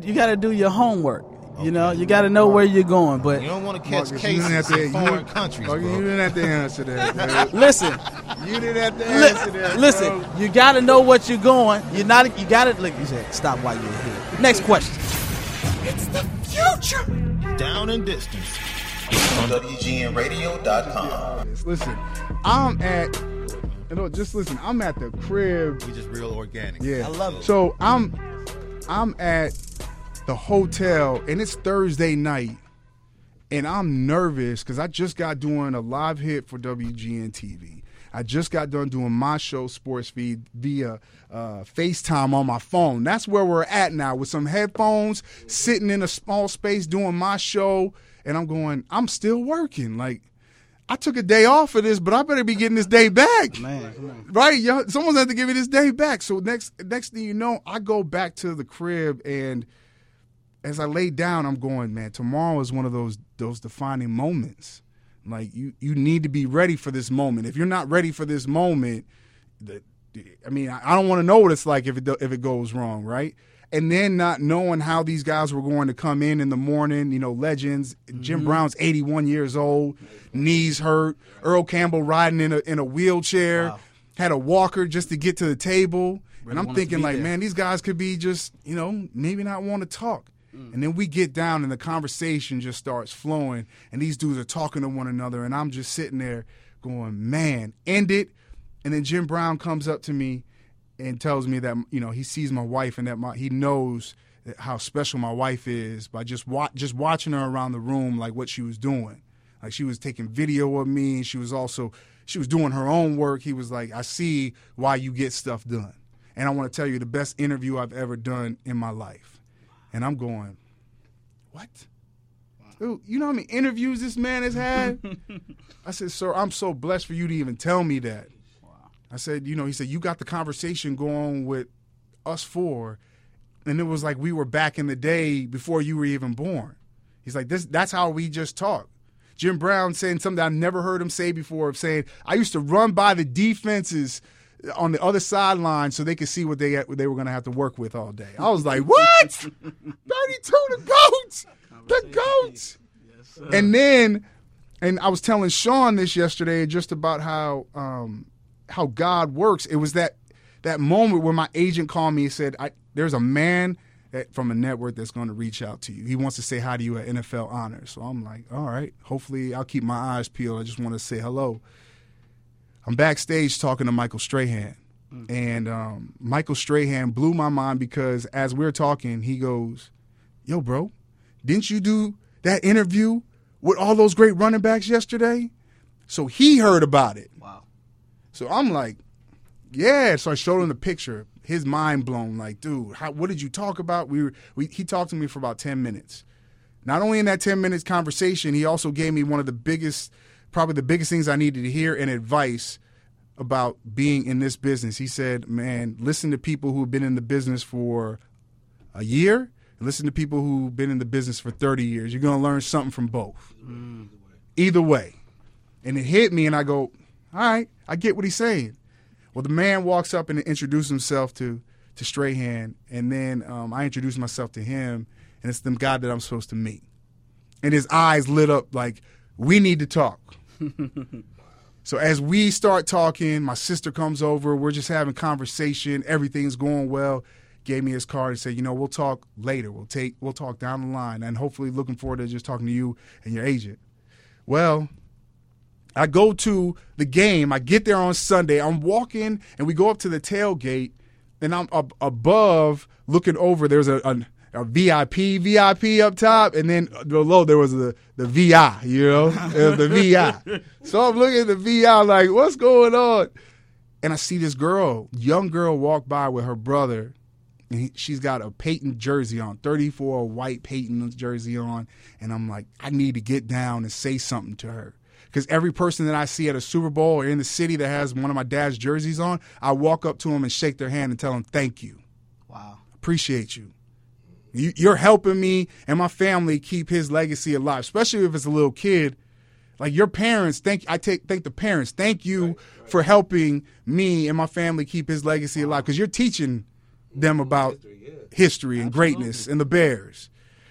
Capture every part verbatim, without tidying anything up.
you gotta do your homework. You know, you got to know where you're going. But you don't want to catch Marcus, cases in to, foreign you, countries, bro. You didn't have to answer that, man. Listen. You didn't have to answer li- that, Listen, bro. you got to know what you're going. You're not. You got to, like you said, stop while you're here. Next question. It's the future. Down and distance. On W G N radio dot com. Listen, I'm at, you know, just listen, I'm at the crib. We just real organic. Yeah. I love it. So I'm, I'm at the hotel, and it's Thursday night, and I'm nervous because I just got doing a live hit for W G N T V. I just got done doing my show, Sports Feed, via uh, FaceTime on my phone. That's where we're at now, with some headphones, sitting in a small space doing my show, and I'm going, I'm still working. Like, I took a day off for this, but I better be getting this day back. Man, come on. Right? Yo, someone's have to give me this day back. So next next thing you know, I go back to the crib, and as I lay down, I'm going, man, tomorrow is one of those those defining moments. Like, you, you need to be ready for this moment. If you're not ready for this moment, the, I mean, I don't want to know what it's like if it if it goes wrong, right? And then not knowing how these guys were going to come in in the morning, you know, legends. Jim mm-hmm. Brown's eighty-one years old, knees hurt. Earl Campbell riding in a in a wheelchair, wow. had a walker just to get to the table. Really, and I'm thinking, like, there. man, these guys could be just, you know, maybe not want to talk. Mm. And then we get down and the conversation just starts flowing, and these dudes are talking to one another, and I'm just sitting there going, man, end it. And then Jim Brown comes up to me and tells me that, you know, he sees my wife and that my, he knows how special my wife is by just wa- just watching her around the room, like what she was doing. Like, she was taking video of me, and she was also, she was doing her own work. He was like, I see why you get stuff done. And I want to tell you, the best interview I've ever done in my life. And I'm going, what? Dude, you know how many interviews this man has had? I said, sir, I'm so blessed for you to even tell me that. I said, you know, he said, you got the conversation going with us four, and it was like we were back in the day before you were even born. He's like, this. That's how we just talk. Jim Brown saying something I've never heard him say before, of saying, I used to run by the defenses on the other sideline so they could see what they what they were going to have to work with all day. I was like, what? thirty-two, the GOAT! The GOAT! Yes, and then, and I was telling Sean this yesterday just about how um, how God works. It was that that moment where my agent called me and said, I, there's a man that, from a network that's going to reach out to you. He wants to say hi to you at N F L Honors. So I'm like, all right, hopefully I'll keep my eyes peeled. I just want to say hello. I'm backstage talking to Michael Strahan, and um, Michael Strahan blew my mind because as we're talking, he goes, yo, bro, didn't you do that interview with all those great running backs yesterday? So he heard about it. Wow. So I'm like, yeah. So I showed him the picture. His mind blown, like, dude, how, what did you talk about? We were, we, he talked to me for about ten minutes. Not only in that ten minutes conversation, he also gave me one of the biggest probably the biggest things I needed to hear and advice about being in this business. He said, man, listen to people who've been in the business for a year, and listen to people who've been in the business for thirty years. You're going to learn something from both. Mm. Either way. And it hit me, and I go, all right, I get what he's saying. Well, the man walks up and introduces himself to, to Strahan, and then um, I introduce myself to him, and it's the guy that I'm supposed to meet. And his eyes lit up like, we need to talk. So as we start talking, my sister comes over. We're just having conversation. Everything's going well. Gave me his card and said, you know, we'll talk later. We'll take, we'll talk down the line, and hopefully looking forward to just talking to you and your agent. Well, I go to the game. I get there on Sunday. I'm walking, and we go up to the tailgate, and I'm up above looking over. There's a, a A V I P, V I P up top, and then below there was the, the V I, you know, the V I. So I'm looking at the V I like, what's going on? And I see this girl, young girl, walk by with her brother, and he, she's got a Peyton jersey on, thirty-four white Peyton jersey on, and I'm like, I need to get down and say something to her. Because every person that I see at a Super Bowl or in the city that has one of my dad's jerseys on, I walk up to them and shake their hand and tell them, thank you. Wow. Appreciate you. You're helping me and my family keep his legacy alive, especially if it's a little kid. Like your parents, thank I take thank the parents. Thank you right, right. for helping me and my family keep his legacy alive, because you're teaching them about history and greatness and the Bears.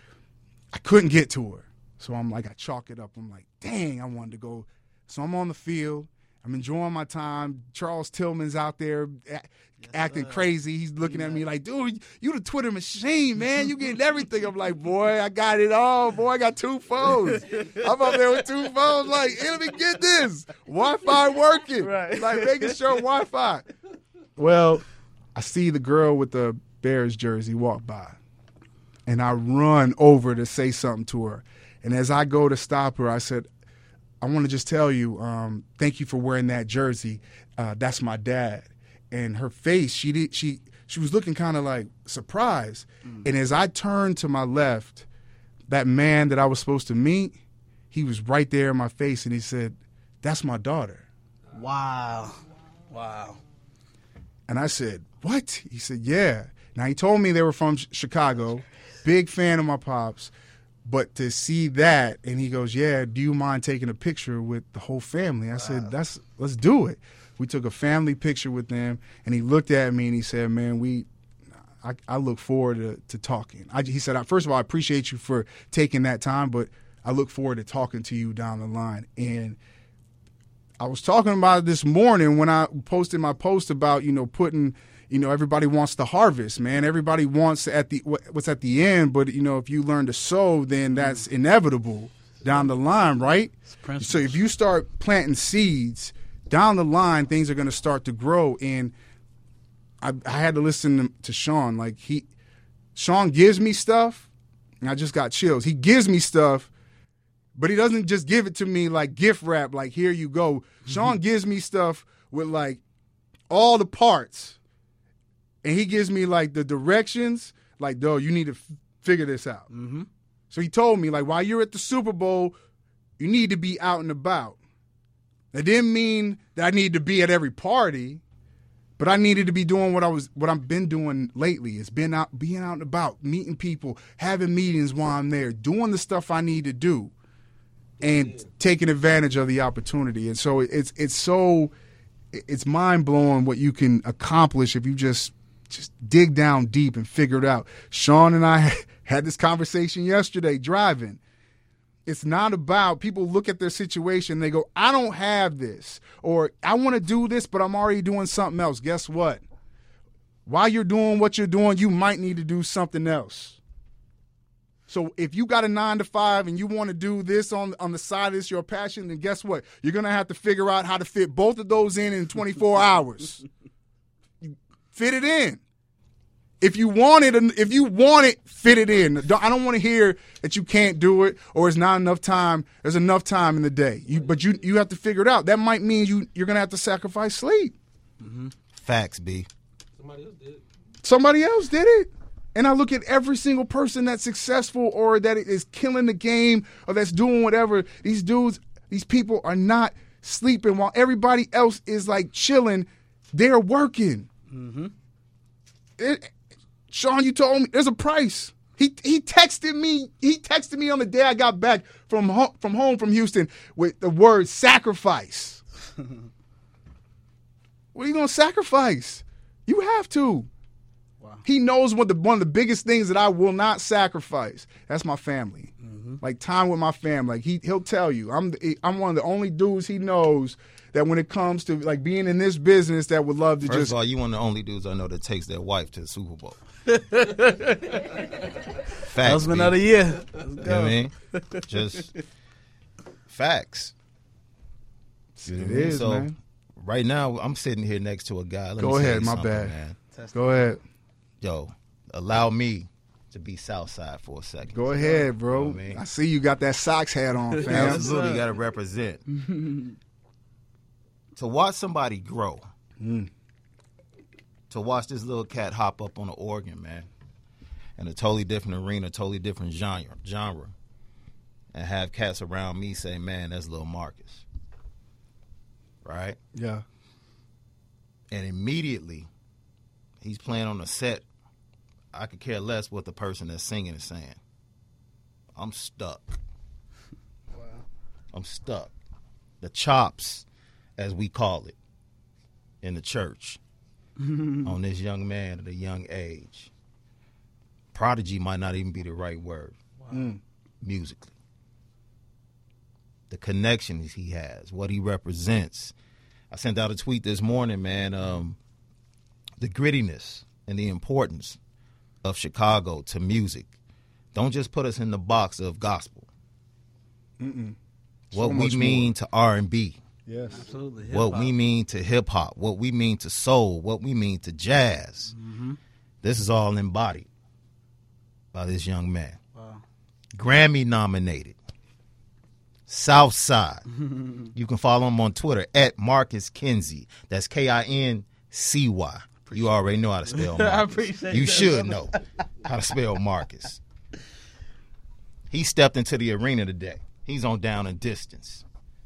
I couldn't get to her. So I'm like, I chalk it up. I'm like, dang, I wanted to go. So I'm on the field. I'm enjoying my time. Charles Tillman's out there a- acting crazy. He's looking at me like, dude, you the Twitter machine, man. You getting everything. I'm like, boy, I got it all. Boy, I got two phones. I'm up there with two phones like, hey, let me get this. Wi-Fi working. Right. Like making sure Wi-Fi. Well, I see the girl with the Bears jersey walk by. And I run over to say something to her. And as I go to stop her, I said, I want to just tell you, um, thank you for wearing that jersey. Uh, that's my dad. And her face, she did, she she was looking kind of like surprised. Mm. And as I turned to my left, that man that I was supposed to meet, he was right there in my face, and he said, that's my daughter. Wow. Wow. And I said, what? He said, yeah. Now, he told me they were from Chicago, big fan of my pops. But to see that, and he goes, yeah, do you mind taking a picture with the whole family? I wow. said, "That's let's do it." We took a family picture with them, and he looked at me and he said, man, we, I, I look forward to, to talking. I, he said, first of all, I appreciate you for taking that time, but I look forward to talking to you down the line. And I was talking about it this morning when I posted my post about, you know, putting – you know, everybody wants the harvest, man. Everybody wants at the what's at the end, but, you know, if you learn to sow, then that's inevitable down the line, right? So if you start planting seeds, down the line, things are going to start to grow. And I, I had to listen to Sean. Like, he, Sean gives me stuff, and I just got chills. He gives me stuff, but he doesn't just give it to me like gift wrap, like, here you go. Mm-hmm. Sean gives me stuff with, like, all the parts. And he gives me, like, the directions, like, though, you need to f- figure this out. Mm-hmm. So he told me, like, while you're at the Super Bowl, you need to be out and about. That didn't mean that I need to be at every party, but I needed to be doing what I was, what I've been doing lately. It's been out, being out and about, meeting people, having meetings while I'm there, doing the stuff I need to do, and yeah. taking advantage of the opportunity. And so it's it's so, it's mind-blowing what you can accomplish if you just, Just dig down deep and figure it out. Sean and I had this conversation yesterday driving. It's not about people look at their situation and they go, I don't have this, or I want to do this, but I'm already doing something else. Guess what? While you're doing what you're doing, you might need to do something else. So if you got a nine to five and you want to do this on, on the side, it's your passion, then guess what? You're going to have to figure out how to fit both of those in in twenty-four hours. Fit it in. If you want it, if you want it, fit it in. I don't want to hear that you can't do it or it's not enough time. There's enough time in the day. You, but you you have to figure it out. That might mean you, you're going to have to sacrifice sleep. Mm-hmm. Facts, B. Somebody else did. Somebody else did it. And I look at every single person that's successful or that is killing the game or that's doing whatever. These dudes, these people are not sleeping while everybody else is like chilling. They're working. Mm-hmm. It, Sean, you told me there's a price. He he texted me. He texted me on the day I got back from home, from home from Houston with the word sacrifice. What are you gonna sacrifice? You have to. Wow. He knows what the one of the biggest things that I will not sacrifice. That's my family. Mm-hmm. Like time with my family. Like he he'll tell you. I'm the, I'm one of the only dudes he knows that when it comes to like being in this business that would love to First just. First of all, you one of the only dudes I know that takes their wife to the Super Bowl. Facts. Husband of the year. You know what I mean? Just facts. You know it is, so, man. Right now, I'm sitting here next to a guy. Let Go me ahead, my bad. Man. Go ahead. Yo, allow me to be Southside for a second. Go ahead, bro. You know what I mean? I see you got that Sox hat on, fam. Absolutely, got to represent. To watch somebody grow. Mm. To watch this little cat hop up on an organ, man, in a totally different arena, totally different genre, genre, and have cats around me say, man, that's Lil Marcus. Right? Yeah. And immediately, he's playing on a set. I could care less what the person that's singing is saying. I'm stuck. Wow. I'm stuck. The chops, as we call it in the church, on this young man at a young age. Prodigy might not even be the right word. Wow. Musically. The connections he has, what he represents. I sent out a tweet this morning, man, um, the grittiness and the importance of Chicago to music. Don't just put us in the box of gospel. Mm-mm. What So we much mean more. to R and B. Yes. Absolutely. What we mean to hip-hop. What we mean to soul. What we mean to jazz. Mm-hmm. This is all embodied by this young man. Wow. Grammy nominated. Southside. You can follow him on Twitter at Marcus Kinsey. That's K I N C Y. You already know how to spell Marcus. I appreciate You that, should brother. know how to spell Marcus. He stepped into the arena today. He's on Down and Distance.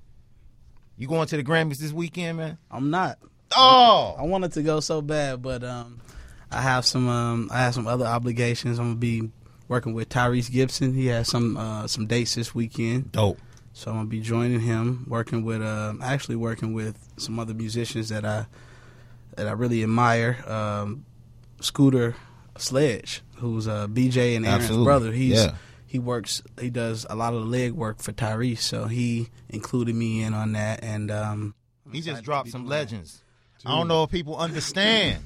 You going to the Grammys this weekend, man? I'm not. Oh! I wanted to go so bad, but um, I have some um, I have some other obligations. I'm gonna be working with Tyrese Gibson. He has some uh, some dates this weekend, Dope. so I'm gonna be joining him. Working with uh, actually working with some other musicians that I that I really admire. Um, Scooter Sledge, who's uh, B J and Aaron's Absolutely. brother. He's Yeah. He works. He does a lot of the leg work for Tyrese, so he included me in on that. And um, He just excited to dropped be some doing that. legends. I don't know if people understand.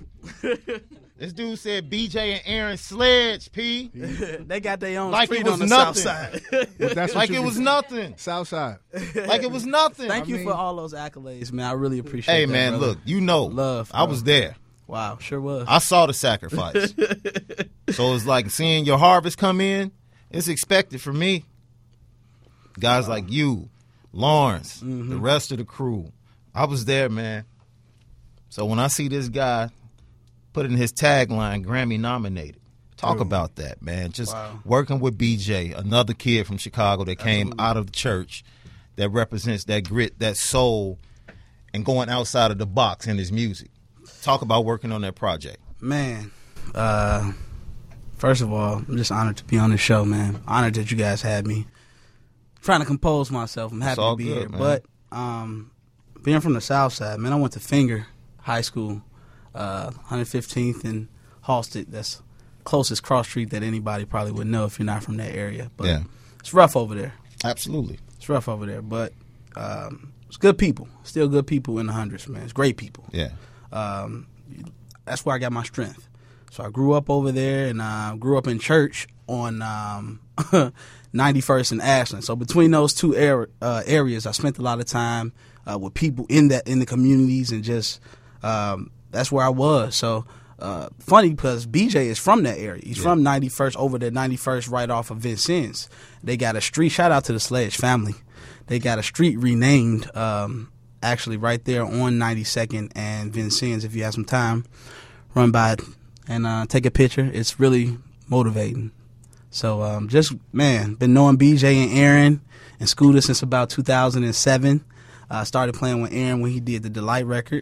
This dude said B J and Aaron Sledge, P. They got their own Like it street was on the nothing. south side. But that's what Like you it can- was nothing. Southside. Like it was nothing. Thank I you mean- for all those accolades, man. I really appreciate Hey, that, man, brother. look, you know, Love, I bro. was there. Wow, sure was. I saw the sacrifice. So it's like seeing your harvest come in. It's expected for me. Guys Wow. like you, Lawrence, Mm-hmm. the rest of the crew. I was there, man. So when I see this guy put in his tagline, Grammy nominated, talk Dude. about that, man. Just Wow. working with B J, another kid from Chicago that came out of the church that represents that grit, that soul, and going outside of the box in his music. Talk about working on that project. Man, uh, first of all, I'm just honored to be on the show, man. Honored that you guys had me. Trying to compose myself. I'm happy all to be good, here. man. But um, being from the South Side, man, I went to Finger High School, uh, one fifteenth and Halsted. That's closest cross street that anybody probably would know if you're not from that area. But Yeah. it's rough over there. Absolutely. It's rough over there. But um, it's good people. Still good people in the hundreds, man. It's great people. Yeah. Um, that's where I got my strength. So I grew up over there, and uh, grew up in church on um, ninety-first and Ashland. So between those two er- uh, areas, I spent a lot of time uh, with people in that in the communities, and just um, that's where I was. So uh, funny because B J is from that area. He's Yeah. from ninety-first, over there, ninety-first, right off of Vincennes. They got a street. Shout out to the Sledge family. They got a street renamed. Um, Actually, right there on ninety-second and Vincennes. If you have some time, run by it and uh, take a picture. It's really motivating. So, um, just man, been knowing B J and Aaron and Scooter since about two thousand seven. I uh, started playing with Aaron when he did the Delight record.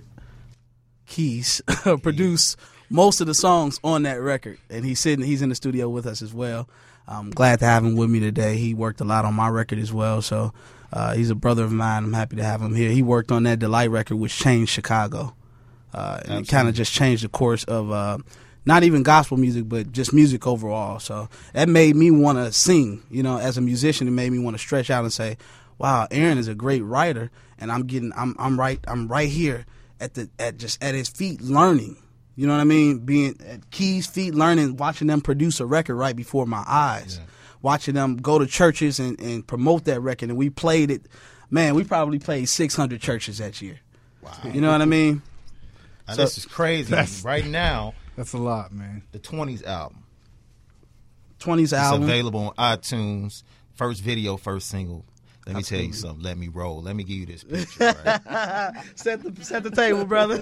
Keys produced most of the songs on that record, and he's sitting. He's in the studio with us as well. I'm glad to have him with me today. He worked a lot on my record as well, so. Uh, he's a brother of mine. I'm happy to have him here. He worked on that Delight record, which changed Chicago. Uh, and it kind of just changed the course of uh, not even gospel music, but just music overall. So that made me want to sing. You know, as a musician, it made me want to stretch out and say, "Wow, Aaron is a great writer," and I'm getting, I'm, I'm right, I'm right here at the, at just at his feet, learning. You know what I mean? Being at Keys' feet, learning, watching them produce a record right before my eyes. Yeah. Watching them go to churches and, and promote that record. And we played it. Man, we probably played six hundred churches that year. Wow. You know what I mean? Now, So- this is crazy. Right now, That's a lot, man. the twenties album. twenties It's album. available on iTunes. First video, first single. Let me tell you Absolutely. something. Let me roll. Let me give you this picture. Right? set, the, set the table, brother.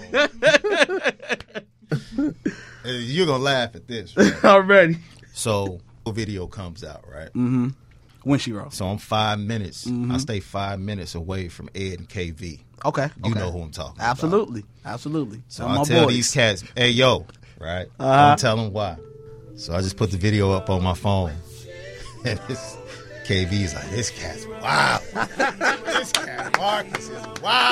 Uh, You're going to laugh at this. Right? Already. So, the video comes out, right? Mm-hmm. When she wrote. So I'm five minutes. Mhm. I stay five minutes away from Ed and K V. Okay. You okay. know who I'm talking Absolutely. about. Absolutely. So Some I of my tell boys. these cats, hey, yo, right? Uh-huh. Don't tell them why. So I just put the video up on my phone. And it's, K B's like, this cat's wild. This cat Marcus is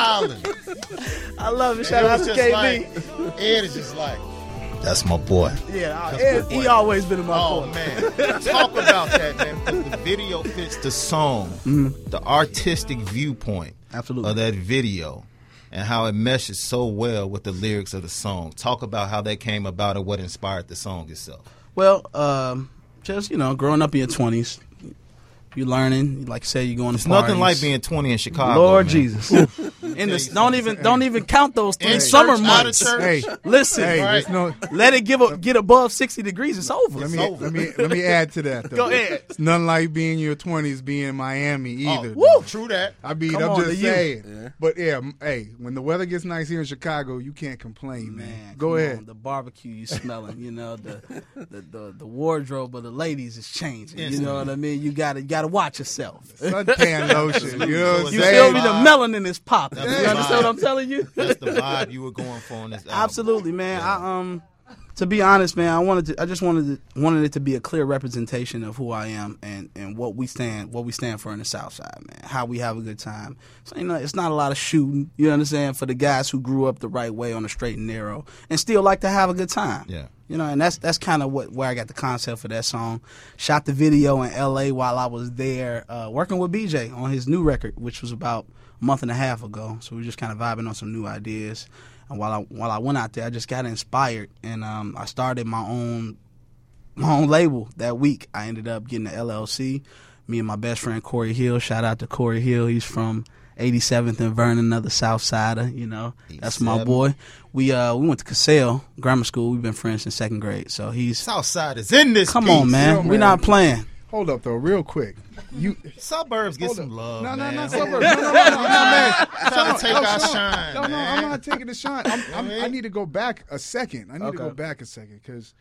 wildin'. I love it. Shout out to K B. Like, Ed is just like, that's my boy. Yeah, That's Ed, my boy. he always been in my Oh, corner. man. Talk about that, man. Because the video fits the song, mm-hmm. the artistic viewpoint Absolutely. of that video, and how it meshes so well with the lyrics of the song. Talk about how that came about and what inspired the song itself. Well, um, just, you know, growing up in your twenties, you're learning. Like I said, you're going to It's parties. nothing like being twenty in Chicago. Lord man. Jesus. In the, don't even don't even count those three In summer church, out of months. church. Hey, Listen, hey, Right. there's no. let it give a, get above sixty degrees. It's over. Let me over. let me let me add to that. Though. Go ahead. It's nothing like being in your twenties, being in Miami Oh, either. woo, true that. I mean, Come I'm on, just the youth. saying. Yeah. But yeah, m- hey, when the weather gets nice here in Chicago, you can't complain, man. Man, Go come ahead. on, the barbecue you smelling, you know, the, the the the wardrobe of the ladies is changing. You know what I mean? You gotta you gotta watch yourself. Suntan lotion. You know what I'm You saying? feel me? The melanin is popping. That's You the understand vibe. what I'm telling you? That's the vibe you were going for on this album. Absolutely, man. I um, to be honest, man, I wanted to. I just wanted to, wanted it to be a clear representation of who I am and, and what we stand what we stand for in the South Side, man. How we have a good time. So you know, it's not a lot of shooting. You understand? For the guys who grew up the right way on the straight and narrow and still like to have a good time. Yeah. You know, and that's that's kind of what where I got the concept for that song. Shot the video in L A while I was there uh, working with B J on his new record, which was about a month and a half ago. So we were just kind of vibing on some new ideas. And while I while I went out there, I just got inspired, and um, I started my own my own label that week. I ended up getting the L L C. Me and my best friend Corey Hill. Shout out to Corey Hill. He's from eighty-seventh and Vernon, another South Sider. You know, that's my eighty-seven. boy. We uh we went to Cassell Grammar School. We've been friends since second grade. So he's Southside is in this come piece. on, man. Yo, We're man. not playing. Hold up, though, real quick. You Suburbs get hold some up. love, No, no, man. no, suburbs. No, no, no, no, no, man. Trying to take no, our Sean. shine, No, no, man. I'm not taking the shine. I'm, I'm, Yeah. I need to go back a second. I need to Okay. go back a second because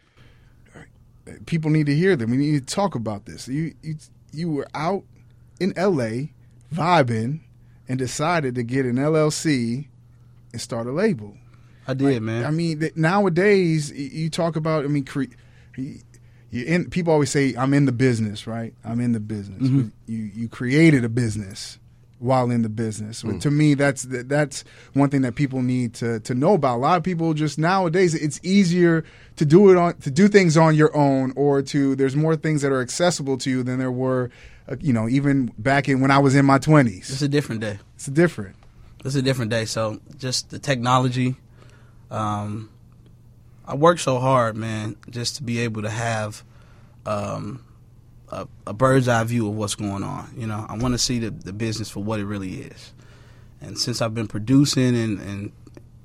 people need to hear them. We need to talk about this. You, you, you were out in L A vibing and decided to get an L L C and start a label. I did, man. I mean, th- nowadays y- you talk about. I mean, cre- you in. People always say, "I'm in the business," right? I'm in the business. Mm-hmm. But you you created a business while in the business. Mm. To me, that's that's one thing that people need to to know about. A lot of people just nowadays, it's easier to do it on to do things on your own, or to there's more things that are accessible to you than there were, uh, you know, even back in when I was in my twenties. It's a different day. It's different. It's a different day. So just the technology. Um, I work so hard, man, just to be able to have um, a, a bird's eye view of what's going on. You know, I want to see the, the business for what it really is. And since I've been producing and, and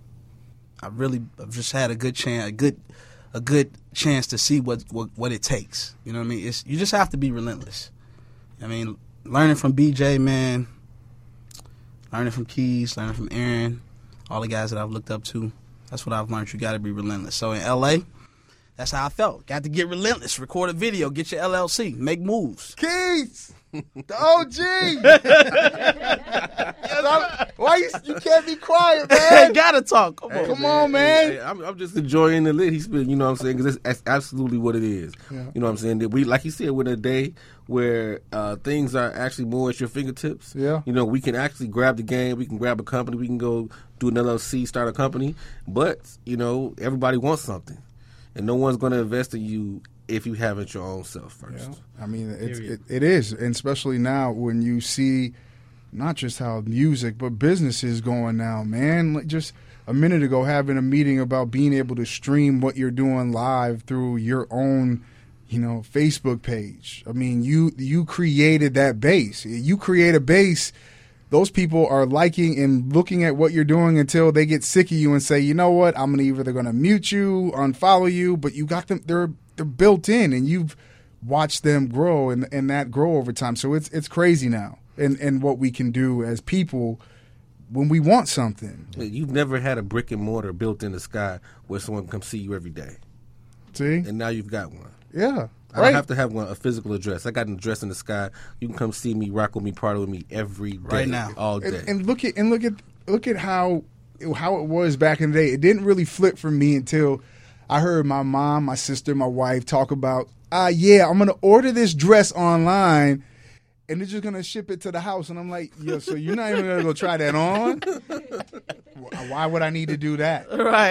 I really I've just had a good chance, a good a good chance to see what, what, what it takes. You know what I mean? It's you just have to be relentless. I mean, learning from B J, man, learning from Keys, learning from Aaron, all the guys that I've looked up to. That's what I've learned. You got to be relentless. So in L A, that's how I felt. Got to get relentless. Record a video. Get your L L C. Make moves. Keith, the O G. Why you, you can't be quiet, man? Gotta talk. Come on. Come on, man. Hey, I'm, I'm just enjoying the lit. He's been, you know what I'm saying? Because that's absolutely what it is. Yeah. You know what I'm saying? That we, like he said, we're in a day where uh, things are actually more at your fingertips. Yeah. You know, we can actually grab the game. We can grab a company. We can go do an L L C, start a company. But, you know, everybody wants something. And no one's going to invest in you if you haven't your own self first. Yeah. I mean, it's, it, it is, and especially now when you see not just how music, but business is going now, man. Like just a minute ago, having a meeting about being able to stream what you're doing live through your own, you know, Facebook page. I mean, you you created that base. You create a base. Those people are liking and looking at what you're doing until they get sick of you and say, you know what, I'm gonna either going to mute you, unfollow you, but you got them. They're they're built in, and you've watched them grow and and that grow over time. So it's it's crazy now, and and what we can do as people when we want something. You've never had a brick and mortar built in the sky where someone can come see you every day. See, And now you've got one. yeah, I don't have to have one, a physical address. I got an address in the sky. You can come see me, rock with me, party with me every day, Right now. all day. And, and look at and look at look at how how it was back in the day. It didn't really flip for me until I heard my mom, my sister, my wife talk about, ah, yeah, I'm gonna order this dress online, and they're just gonna ship it to the house. And I'm like, yo, so you're not even gonna go try that on? Why would I need to do that?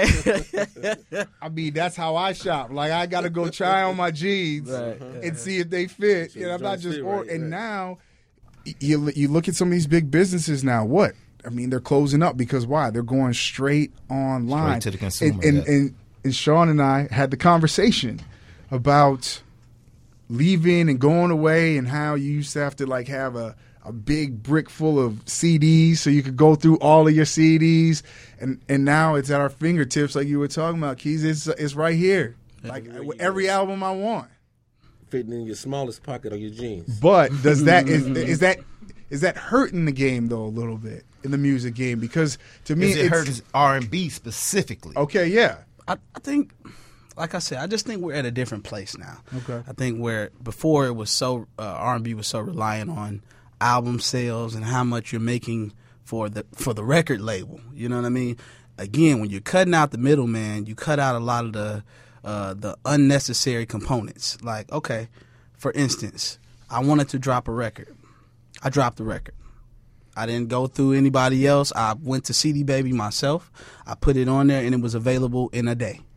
Right. I mean, that's how I shop. Like, I gotta go try on my jeans Right. and see if they fit. So And I'm trying not to just. fit Or, right, and right. now, you you look at some of these big businesses now. What? I mean, they're closing up because why? They're going straight online. Straight to the consumer, And, and, yeah. and, and Sean and I had the conversation about leaving and going away and how you used to have to like have a, a big brick full of C Ds so you could go through all of your C Ds. And and now it's at our fingertips like you were talking about, Keys. It's, it's right here. Like every album I want. Fitting in your smallest pocket of your jeans. But does that is, is that is that hurting the game though a little bit in the music game? Because to me Is it it's hurt R and B specifically? okay, yeah. I, I think, like I said, I just think we're at a different place now. Okay. I think where before it was so uh, R and B was so reliant on album sales and how much you're making for the for the record label. You know what I mean? Again, when you're cutting out the middleman, you cut out a lot of the uh, the unnecessary components. Like, okay, for instance, I wanted to drop a record. I dropped the record. I didn't go through anybody else. I went to C D Baby myself. I put it on there, and it was available in a day.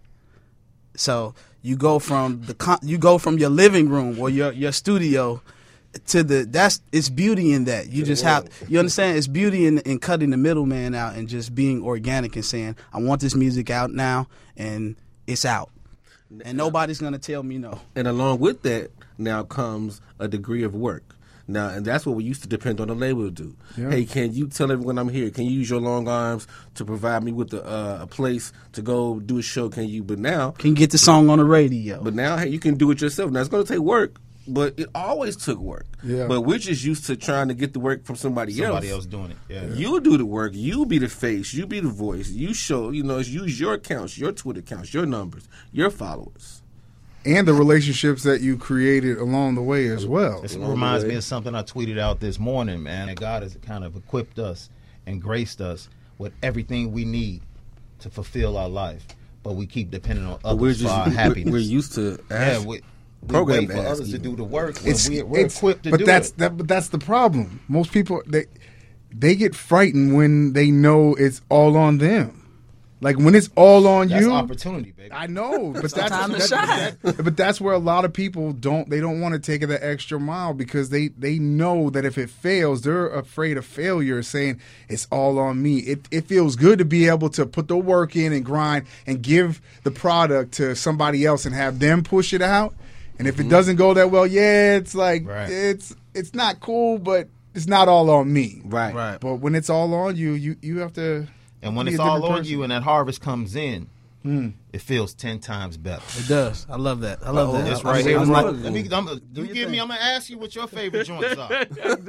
So you go from the con- you go from your living room or your your studio to the that's it's beauty in that. You just have you understand it's beauty in, in cutting the middleman out and just being organic and saying I want this music out now and it's out, and nobody's gonna tell me no. And along with that, now comes a degree of work. Now, and that's what we used to depend on the label to do. Yeah. Hey, can you tell everyone I'm here? Can you use your long arms to provide me with a, uh, a place to go do a show? Can you? But now, Can get the song on the radio. but now, hey, you can do it yourself. Now, it's going to take work, but it always took work. Yeah. But we're just used to trying to get the work from somebody, Somebody else. else doing it. Yeah. You do the work. You be the face. You be the voice. You show, you know, use your accounts, your Twitter accounts, your numbers, your followers. And the relationships that you created along the way as well. This Along reminds the way. me of something I tweeted out this morning, man. That God has kind of equipped us and graced us with everything we need to fulfill our life, but we keep depending on But we're others just for our we're, happiness. we're used to yeah, ask, we, we programmed wait for to ask others to even. do the work. When It's, we, we're it's- equipped to but do that's it. that, but that's the problem. Most people they they get frightened when they know it's all on them. Like when it's all on That's you. opportunity, baby. I know, but It's that's time to that- shine. that- but that's where a lot of people don't. They don't want to take it the extra mile because they they know that if it fails, they're afraid of failure. Saying it's all on me. It it feels good to be able to put the work in and grind and give the product to somebody else and have them push it out. And if it doesn't go that well, yeah, it's like Right. it's it's not cool, but it's not all on me. right. Right. But when it's all on you, you you have to. And when be it's a all different on person. you and that harvest comes in, Mm. it feels ten times better. It does. I love that. I love Oh, that. That's I'm right here. saying Let right. me, let me, I'm, you your give me. thing. I'm gonna ask you what your favorite joints are.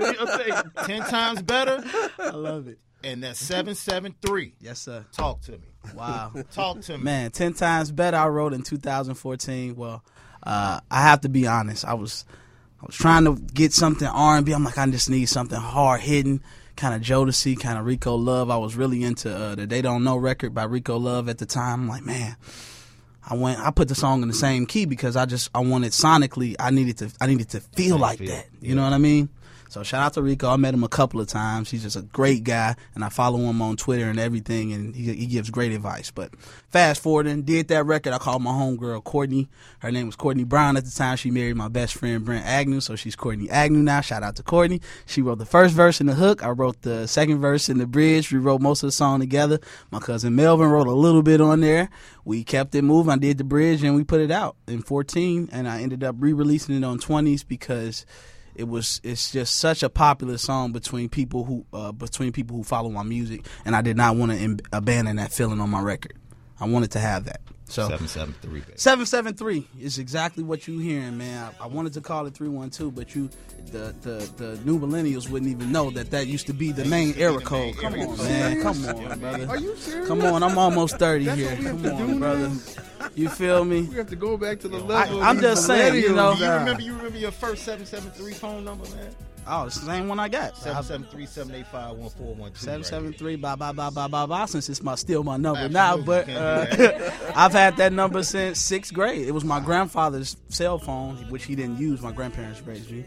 Ten times better, I love it. and that's seven seven three. Yes, sir. Talk to me. Wow. Talk to me. Man, ten times better. I wrote in two thousand fourteen. Well, uh, I have to be honest. I was, I was trying to get something R and B. I'm like, I just need something hard hitting, kind of Jodeci, kind of Rico Love. I was really into uh, the They Don't Know record by Rico Love at the time. I'm like, man, I went. I put the song in the same key because I just I wanted sonically. I needed to. I needed to feel like feel. that. You know what I mean? So shout out to Rico. I met him a couple of times. He's just a great guy, and I follow him on Twitter and everything, and he, he gives great advice. But fast forwarding, did that record. I called my homegirl, Courtney. Her name was Courtney Brown at the time. She married my best friend, Brent Agnew, so she's Courtney Agnew now. Shout out to Courtney. She wrote the first verse and the hook. I wrote the second verse and the bridge. We wrote most of the song together. My cousin Melvin wrote a little bit on there. We kept it moving. I did the bridge, and we put it out in fourteen, and I ended up re-releasing it on twenties because it was it's just such a popular song between people who uh, between people who follow my music, and I did not want to Im- abandon that feeling on my record. I wanted to have that. So Seven seven three. Baby. seven seven three is exactly what you hearing, man. I, I wanted to call it three one two, but you, the, the the new millennials wouldn't even know that that used to be the main era code. Come on, man. Come on, brother. Are you serious? Come on, I'm almost thirty That's here. what we have Come to on, do brother. now? You feel me? We have to go back to the I- level. I'm of just these saying, you know- millennials You now. remember? You remember your first seven seven three phone number, man? Oh, it's the same one I got. Seven seven three seven eight five one four one two. Seven seven three blah blah blah blah blah blah. Since it's my still my number Absolutely, now, you but can't do uh, I've had that number since sixth grade. It was my grandfather's cell phone, which he didn't use. My grandparents raised me,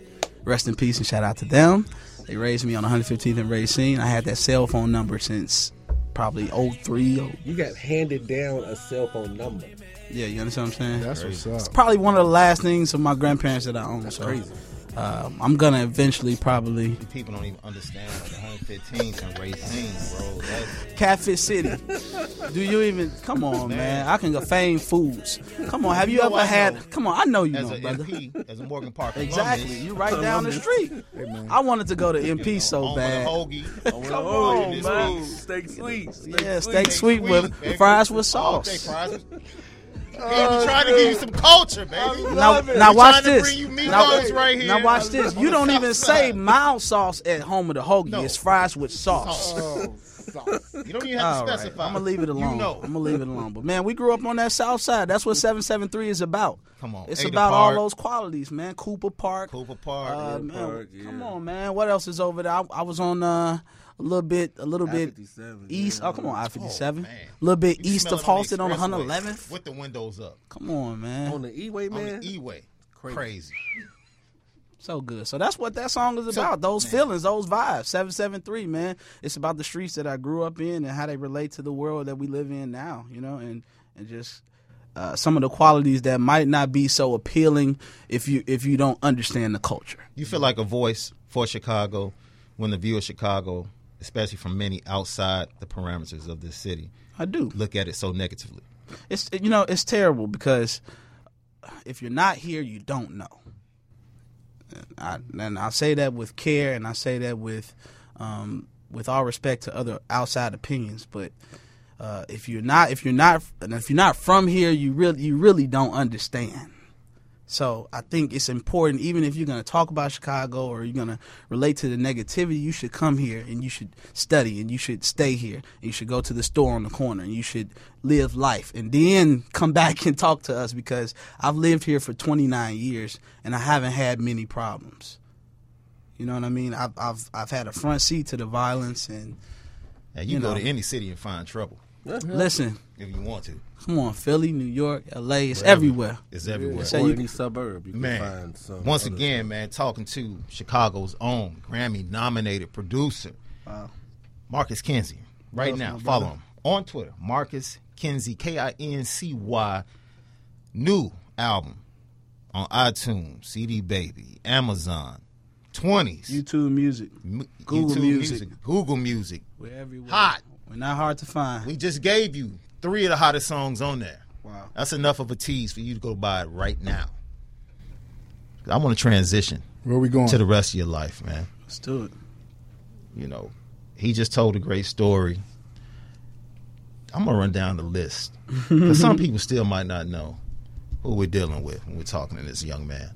Rest in peace and shout out to them. They raised me on one fifteenth and Racine. I had that cell phone number since probably oh three. oh You got handed down a cell phone number. Yeah, you understand what I'm saying? That's what's It's up. probably one of the last things of my grandparents that I own. That's so, crazy. Um, I'm gonna eventually probably People don't even understand like one fifteenth and Racine, bro. That's, Catfish City. Do you even? Come on, man. I can go Fame Foods. Come on. Have you, You know ever I had? know. Come on. I know you as know, an brother. M P, as a Morgan Park Exactly. alumnus, You right down the street. I wanted to go to M P so home bad. of the hoagie. Come on, This man. week. Steak sweet. Yeah, steak sweet with baby. fries with All day sauce. fries with- Hey, we trying to give you some culture, baby. Now, We now watch trying to this. bring you Now, meatballs right here. now watch this. You don't even say mild sauce at home of the hoagie. No. It's fries with sauce. Oh, sauce. You don't even have All to right, specify. I'm gonna leave it alone. You know. I'm gonna leave it alone. But man, we grew up on that South Side. That's what seven seven three is about. Come on, It's Ada about Park. all those qualities, man. Cooper Park. Cooper Park. Uh, yeah. man, Park, yeah. Come on, man. What else is over there? I, I was on uh, a little bit, a little bit fifty-seven, east. yeah. Oh, come on, I fifty-seven. Oh, man. a little bit You east smell of it on the Halsted on one expressway eleventh. with the windows up Come on, man. On the E-way, on man. the E-way. Crazy. Crazy. So good. So that's what that song is So- about. Those man. feelings, those vibes. seven seven three, man. It's about the streets that I grew up in and how they relate to the world that we live in now, you know, and, and just uh, some of the qualities that might not be so appealing if you if you don't understand the culture. You feel like a voice for Chicago when the view of Chicago, especially from many outside the parameters of this city, I do. look at it so negatively. It's you know, it's terrible because if you're not here, you don't know. I, and I say that with care, and I say that with um, with all respect to other outside opinions. But uh, if you're not, if you're not, and if you're not from here, you really, you really don't understand. So I think it's important, even if you're going to talk about Chicago or you're going to relate to the negativity, you should come here and you should study and you should stay here. And you should go to the store on the corner and you should live life and then come back and talk to us, because I've lived here for twenty-nine years and I haven't had many problems. You know what I mean? I've I've I've had a front seat to the violence, and And you, You go know. to any city and find trouble listen, if you want to. come on, Philly, New York, L A, it's Wherever. everywhere. It's everywhere. So or you- any suburb, you can Man, find some. once other again, man, talking to Chicago's own Grammy-nominated producer, Wow. Marcus Kinsey. Right Love now, my follow brother. him on Twitter, Marcus Kinsey, K I N C Y. New album on iTunes, C D Baby, Amazon, twenties, YouTube Music, M- Google YouTube Music. Google Music. we're everywhere. Hot. We're not hard to find. We just gave you three of the hottest songs on there. Wow. That's enough of a tease for you to go buy it right now. I want to transition Where we going? to the rest of your life, man. Let's do it. You know, he just told a great story. I'm going to run down the list, because some people still might not know who we're dealing with when we're talking to this young man.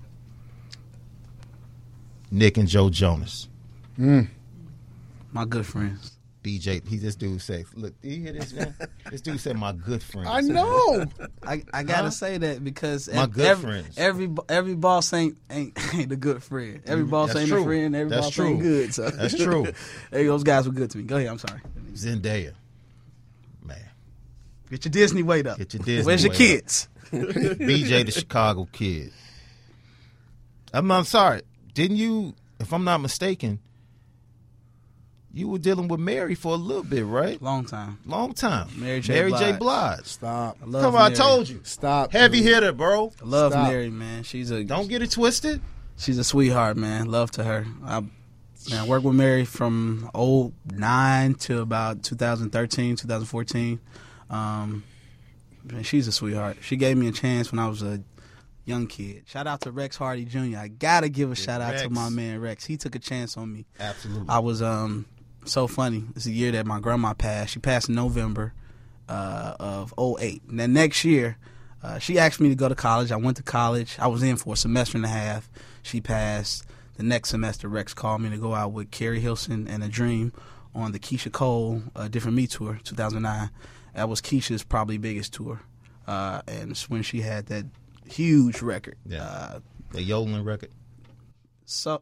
Nick and Joe Jonas. Mm. My good friends. B J, he this dude said, look, do you hear this, man? This dude said, my good friend. I know. I, I gotta Huh? say that because My ev- good every, friends. Every every boss ain't ain't ain't a good friend. Every boss That's ain't true. a friend. Every That's boss true. ain't good. So That's true. Hey, those guys were good to me. Go ahead. I'm sorry. Zendaya. Man. Get your Disney weight up. Get your Disney Where's your weight kids? B J the Chicago Kid. I'm, I'm sorry. Didn't you, if I'm not mistaken, you were dealing with Mary for a little bit, right? Long time. Long time. Mary J. Mary J. Blige. Blige. Stop. I love Come on, I Mary. told you. Stop. Heavy dude. hitter, bro. I love Stop. Mary, man. She's a Don't get it twisted. she's a sweetheart, man. Love to her. I man, I worked with Mary from oh nine to about two thousand thirteen, two thousand fourteen. Um, man, she's a sweetheart. She gave me a chance when I was a young kid. Shout out to Rex Hardy Junior I gotta give a shout out to Rex. my man Rex. He took a chance on me. Absolutely. I was um so funny. It's the year that my grandma passed. She passed in November uh, of oh eight. And then next year, uh, she asked me to go to college. I went to college. I was in for a semester and a half. She passed. The next semester, Rex called me to go out with Carrie Hilson and A Dream on the Keisha Cole uh, Different Me Tour, two thousand nine. That was Keisha's probably biggest tour. Uh, and it's when she had that huge record. Yeah. Uh, The Yodeling record. So.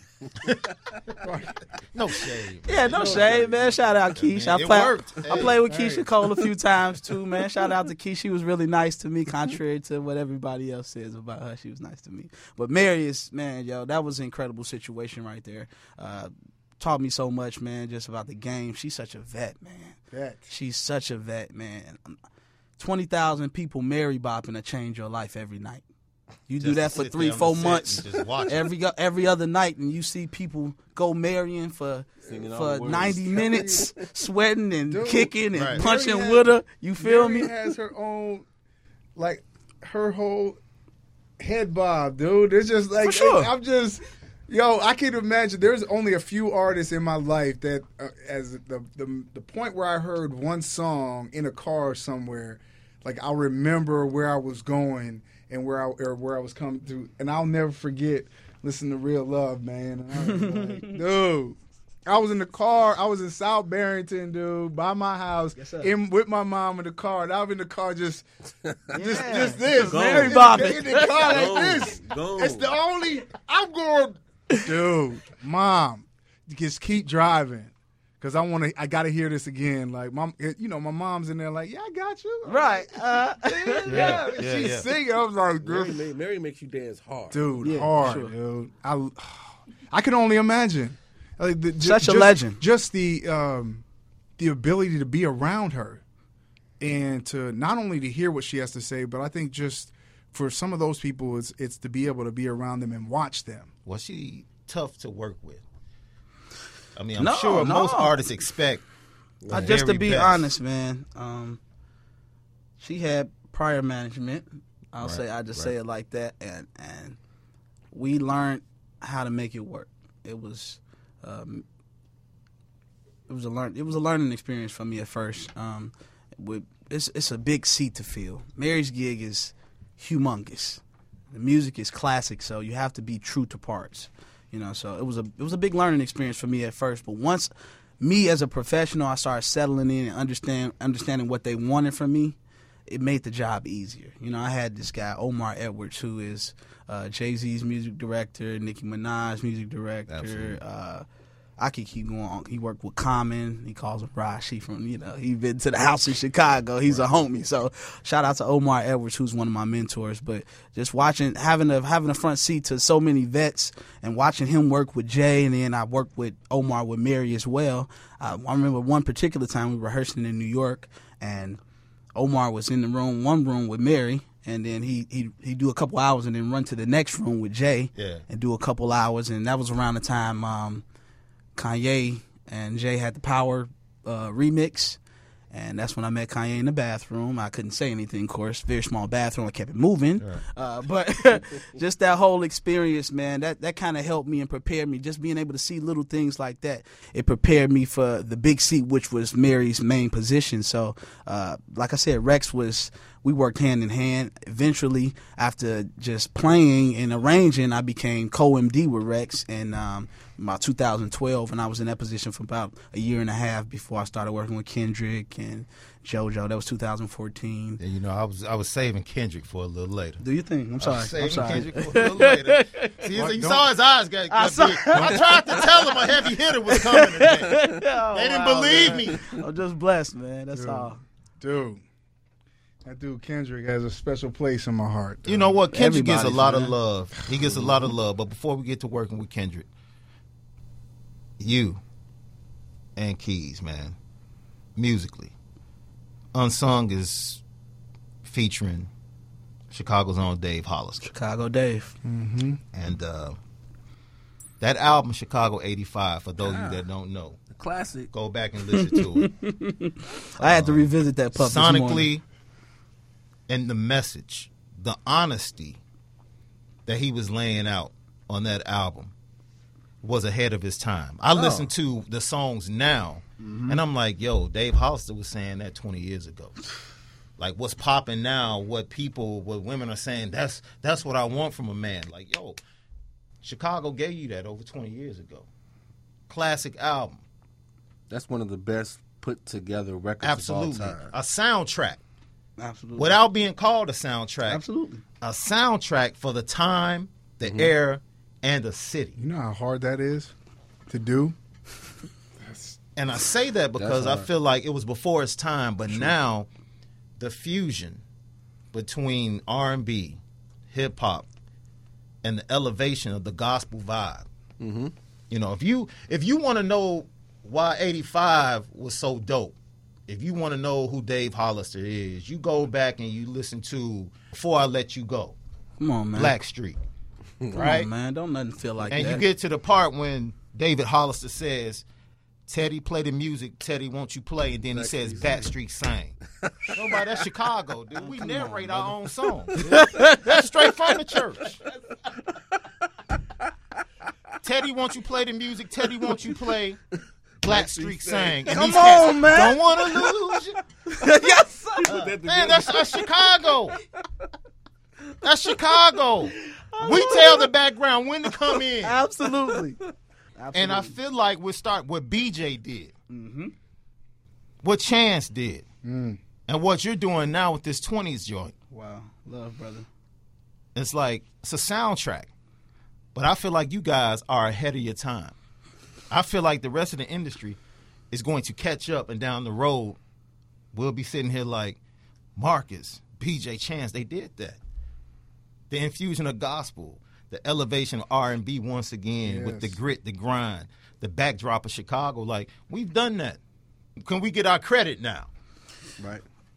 No shade. Man. Yeah, no shade, man. Shout out Keisha. Man, I it play, worked. I Hey, played with hey. Keisha Cole a few times too, man. Shout out to Keisha. She was really nice to me, contrary to what everybody else says about her. She was nice to me. But Mary is, man, yo, that was an incredible situation right there. Uh, taught me so much, man, just about the game. She's such a vet, man. Vet. She's such a vet, man. twenty thousand people Mary bopping to change your life every night. You Just do to that for sit three, there on four the set months, and just watch it. every go- every other night, and you see people go marrying for Singing all for the words. ninety minutes, sweating and Dude, kicking and right. punching Mary with has- her. You feel Mary me? has her own, like, her whole head bob, dude. It's just like, For sure. I'm just, yo, I can imagine. There's only a few artists in my life that, uh, as the, the the point where I heard one song in a car somewhere, like, I'll remember where I was going and where I or where I was coming to, and I'll never forget listening to Real Love, man. And I was like, dude. I was in the car. I was in South Barrington, dude, by my house, Yes, sir. in with my mom in the car. And I was in the car just, just, Yeah. just this, Go. man. In Bob the, it. in the car Go. like this. Go. It's the only. I'm going, dude, mom, just keep driving, cause I want to. I got to hear this again. Like, mom, you know, my mom's in there, like, yeah, I got you, Right. Uh, Yeah, Yeah, She's yeah, yeah. singing. I was like, Mary, dude, ma- Mary makes you dance hard. dude Yeah, hard, sure. dude. I, I can only imagine. Like the, ju- Such a just, legend. Just the um, the ability to be around her, and to not only to hear what she has to say, but I think just for some of those people, it's it's to be able to be around them and watch them. Was she tough to work with? I mean, I'm No, sure no. most artists expect. Uh, the just to very be best. honest, man, um, she had prior management. I'll Right, say I just right. say it like that, and and we learned how to make it work. It was um, it was a learn it was a learning experience for me at first. Um, with it's it's a big seat to fill. Mary's gig is humongous. The music is classic, so you have to be true to parts. You know, so it was a it was a big learning experience for me at first. But once me as a professional, I started settling in and understand understanding what they wanted from me. It made the job easier. You know, I had this guy Omar Edwards, who is uh, Jay-Z's music director, Nicki Minaj's music director. Absolutely. Uh, I could keep going on. He worked with Common. He calls him Rashi from, you know, he been to the house in Chicago. He's a homie. So shout out to Omar Edwards, who's one of my mentors. But just watching, having a having a front seat to so many vets and watching him work with Jay, and then I worked with Omar with Mary as well. Uh, I remember one particular time we were rehearsing in New York, and Omar was in the room, one room with Mary, and then he he he do a couple hours and then run to the next room with Jay, Yeah. and do a couple hours, and that was around the time um, Kanye and Jay had the Power uh, remix, and that's when I met Kanye in the bathroom. I couldn't say anything, of course. Very small bathroom. I kept it moving, uh, but just that whole experience, man, that that kind of helped me and prepared me. Just being able to see little things like that, it prepared me for the big seat, which was Mary's main position. So, uh, like I said, Rex was. We worked hand in hand. Eventually, after just playing and arranging, I became co-M D with Rex in um, about two thousand twelve, and I was in that position for about a year and a half before I started working with Kendrick and JoJo. That was two thousand fourteen. And, you know, I was I was saving Kendrick for a little later. Do you think? I'm I sorry. was saving I'm sorry. Kendrick for a little later. See, What, you don't- saw his eyes got, got I saw- big. I tried to tell him a heavy hitter was coming today. Oh, They didn't wow, believe man. me. I'm just blessed, man. That's Dude. all. Dude, that dude Kendrick has a special place in my heart. You know what? Kendrick gets a Everybody's, lot man. of love. He gets a lot of love. But before we get to working with Kendrick, you and Keys, man, musically, Unsung is featuring Chicago's own Dave Hollister. Chicago Dave. And uh, that album, Chicago eighty-five, for those of you that don't know, Classic. go back and listen to it. I had to revisit that pup this morning. Sonically, and the message, the honesty that he was laying out on that album was ahead of his time. I listen to the songs now, and I'm like, yo, Dave Hollister was saying that twenty years ago. Like, what's popping now, what people, what women are saying, that's that's what I want from a man. Like, yo, Chicago gave you that over twenty years ago. Classic album. That's one of the best put together records Absolutely. of all time. A soundtrack. Absolutely. Without being called a soundtrack. Absolutely. A soundtrack for the time, the era, and a city. You know how hard that is to do? And I say that because I feel like it was before its time, but now the fusion between R and B, hip hop, and the elevation of the gospel vibe. Mm-hmm. You know, if you if you want to know why eighty-five was so dope, if you want to know who Dave Hollister is, you go back and you listen to Before I Let You Go. Come on, man. Blackstreet. Come right? on, man. Don't nothing feel like and that. And you get to the part when David Hollister says, Teddy, play the music. Teddy, won't you play? And then he says, Backstreet sang. Nobody, that's Chicago, dude. We narrate on, our own song. That's straight from the church. Teddy, won't you play the music? Teddy, won't you play? Blackstreet sang. And Come on, man. Don't want to lose you. Yes, sir. Uh, man, that's, that's Chicago. That's Chicago. We tell the background when to come in. Absolutely. Absolutely. And I feel like we start what B J did, mm-hmm. what Chance did, mm. and what you're doing now with this twenties joint. Wow, love, brother. It's like it's a soundtrack, but I feel like you guys are ahead of your time. I feel like the rest of the industry is going to catch up, and down the road, we'll be sitting here like Marcus, B J, Chance. They did that. The infusion of gospel. The elevation of R and B once again yes. with the grit, the grind, the backdrop of Chicago. Like, we've done that. Can we get our credit now? Right.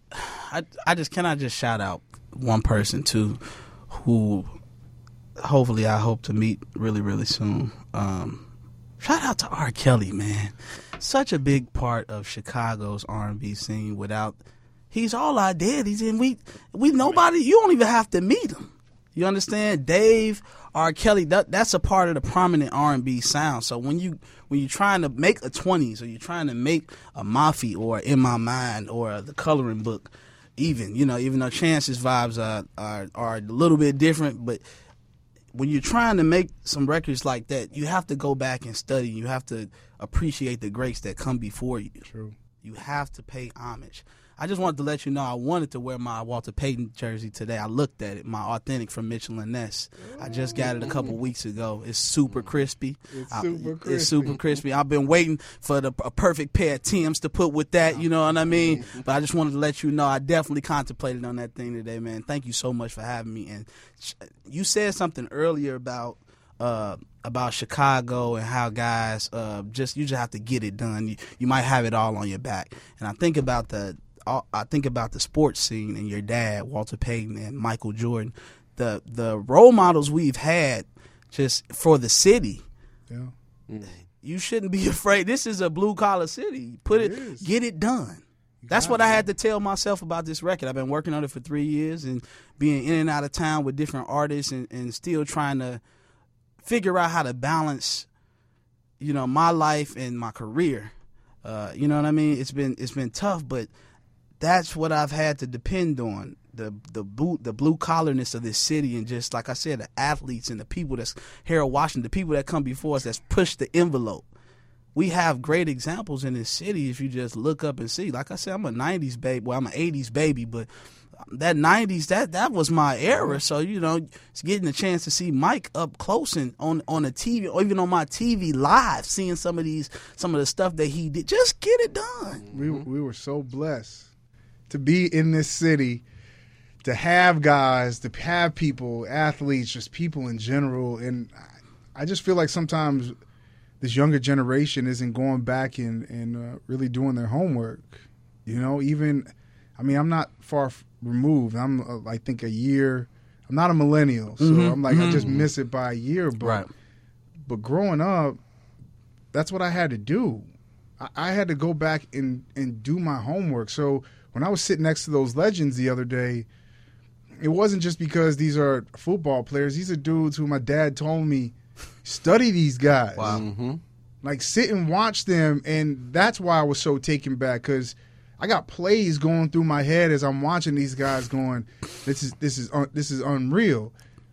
I, I just cannot just shout out one person, too, who hopefully I hope to meet really, really soon. Um, shout out to R. Kelly, man. Such a big part of Chicago's R and B scene. Without, he's all I did. He's in, we, we, nobody, you don't even have to meet him. You understand? Dave, R. Kelly, that, that's a part of the prominent R and B sound. So when you when you're trying to make a twenties or you're trying to make a Mafi or In My Mind or The Coloring Book, even, you know, even though Chance's vibes are, are are a little bit different, but when you're trying to make some records like that, you have to go back and study. You have to appreciate the greats that come before you. True. You have to pay homage. I just wanted to let you know I wanted to wear my Walter Payton jersey today. I looked at it, my authentic from Mitchell and Ness. I just got it a couple weeks ago. It's super crispy. It's I, super crispy. It's super crispy. I've been waiting for the a perfect pair of Timbs to put with that, you know what I mean? But I just wanted to let you know I definitely contemplated on that thing today, man. Thank you so much for having me. And you said something earlier about uh, about Chicago and how guys uh, just you just have to get it done. You, you might have it all on your back. And I think about the I think about the sports scene and your dad, Walter Payton, and Michael Jordan, the the role models we've had just for the city. Yeah. Mm. You shouldn't be afraid. This is a blue collar city. Put it, it get it done. You That's what it. I had to tell myself about this record. I've been working on it for three years and being in and out of town with different artists and, and still trying to figure out how to balance, you know, my life and my career. Uh, you know what I mean? It's been it's been tough, but that's what I've had to depend on, the the blue, the blue collarness of this city, and just like I said, the athletes and the people that's Harold Washington, the people that come before us that's pushed the envelope. We have great examples in this city if you just look up and see. Like I said, I'm a nineties baby. Well, I'm an eighties baby, but that nineties, that that was my era. So, you know, it's getting a chance to see Mike up close and on on the T V, or even on my T V live, seeing some of these, some of the stuff that he did. Just get it done. We we were so blessed to be in this city, to have guys, to have people, athletes, just people in general. And I just feel like sometimes this younger generation isn't going back and, and uh, really doing their homework. You know, even, I mean, I'm not far f- removed. I'm, uh, I think, a year. I'm not a millennial, so Mm-hmm. I'm like, mm-hmm. I just miss it by a year. But, right. but growing up, that's what I had to do. I, I had to go back and, and do my homework. So when I was sitting next to those legends the other day, it wasn't just because these are football players. These are dudes who my dad told me, study these guys. Wow. Mm-hmm. Like, sit and watch them. And that's why I was so taken back, because I got plays going through my head as I'm watching these guys going, this is this is un- this is unreal.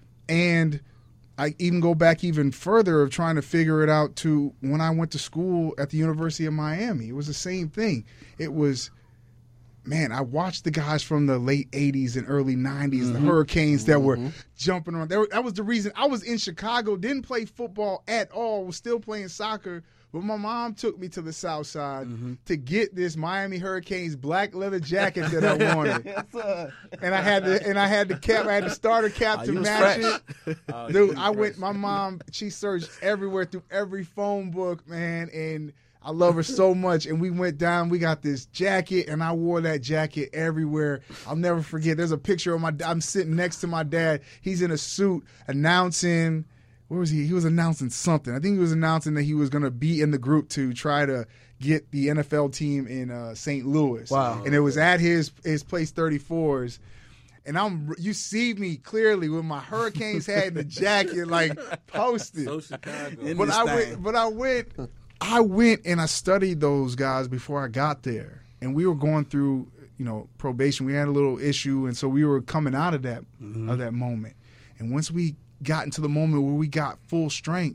And I even go back even further of trying to figure it out to when I went to school at the University of Miami. It was the same thing. It was man, I watched the guys from the late eighties and early nineties, mm-hmm. the Hurricanes that mm-hmm. were jumping around. That was the reason I was in Chicago, didn't play football at all, was still playing soccer. But my mom took me to the South Side mm-hmm. to get this Miami Hurricanes black leather jacket that I wanted, and I had the and I had the cap, I had the starter cap oh, to match it. Oh, Dude, I went. My mom, she searched everywhere through every phone book, man, and I love her so much. And we went down. We got this jacket, and I wore that jacket everywhere. I'll never forget. There's a picture of my. I'm sitting next to my dad. He's in a suit announcing. Where was he? He was announcing something. I think he was announcing that he was going to be in the group to try to get the N F L team in uh, Saint Louis. Wow. And it was at his his place thirty-fours. And I'm you see me clearly with my Hurricanes hat and the jacket like posted. So Chicago. But I went but I went I went and I studied those guys before I got there. And we were going through, you know, probation. We had a little issue, and so we were coming out of that mm-hmm. of that moment. And once we got into the moment where we got full strength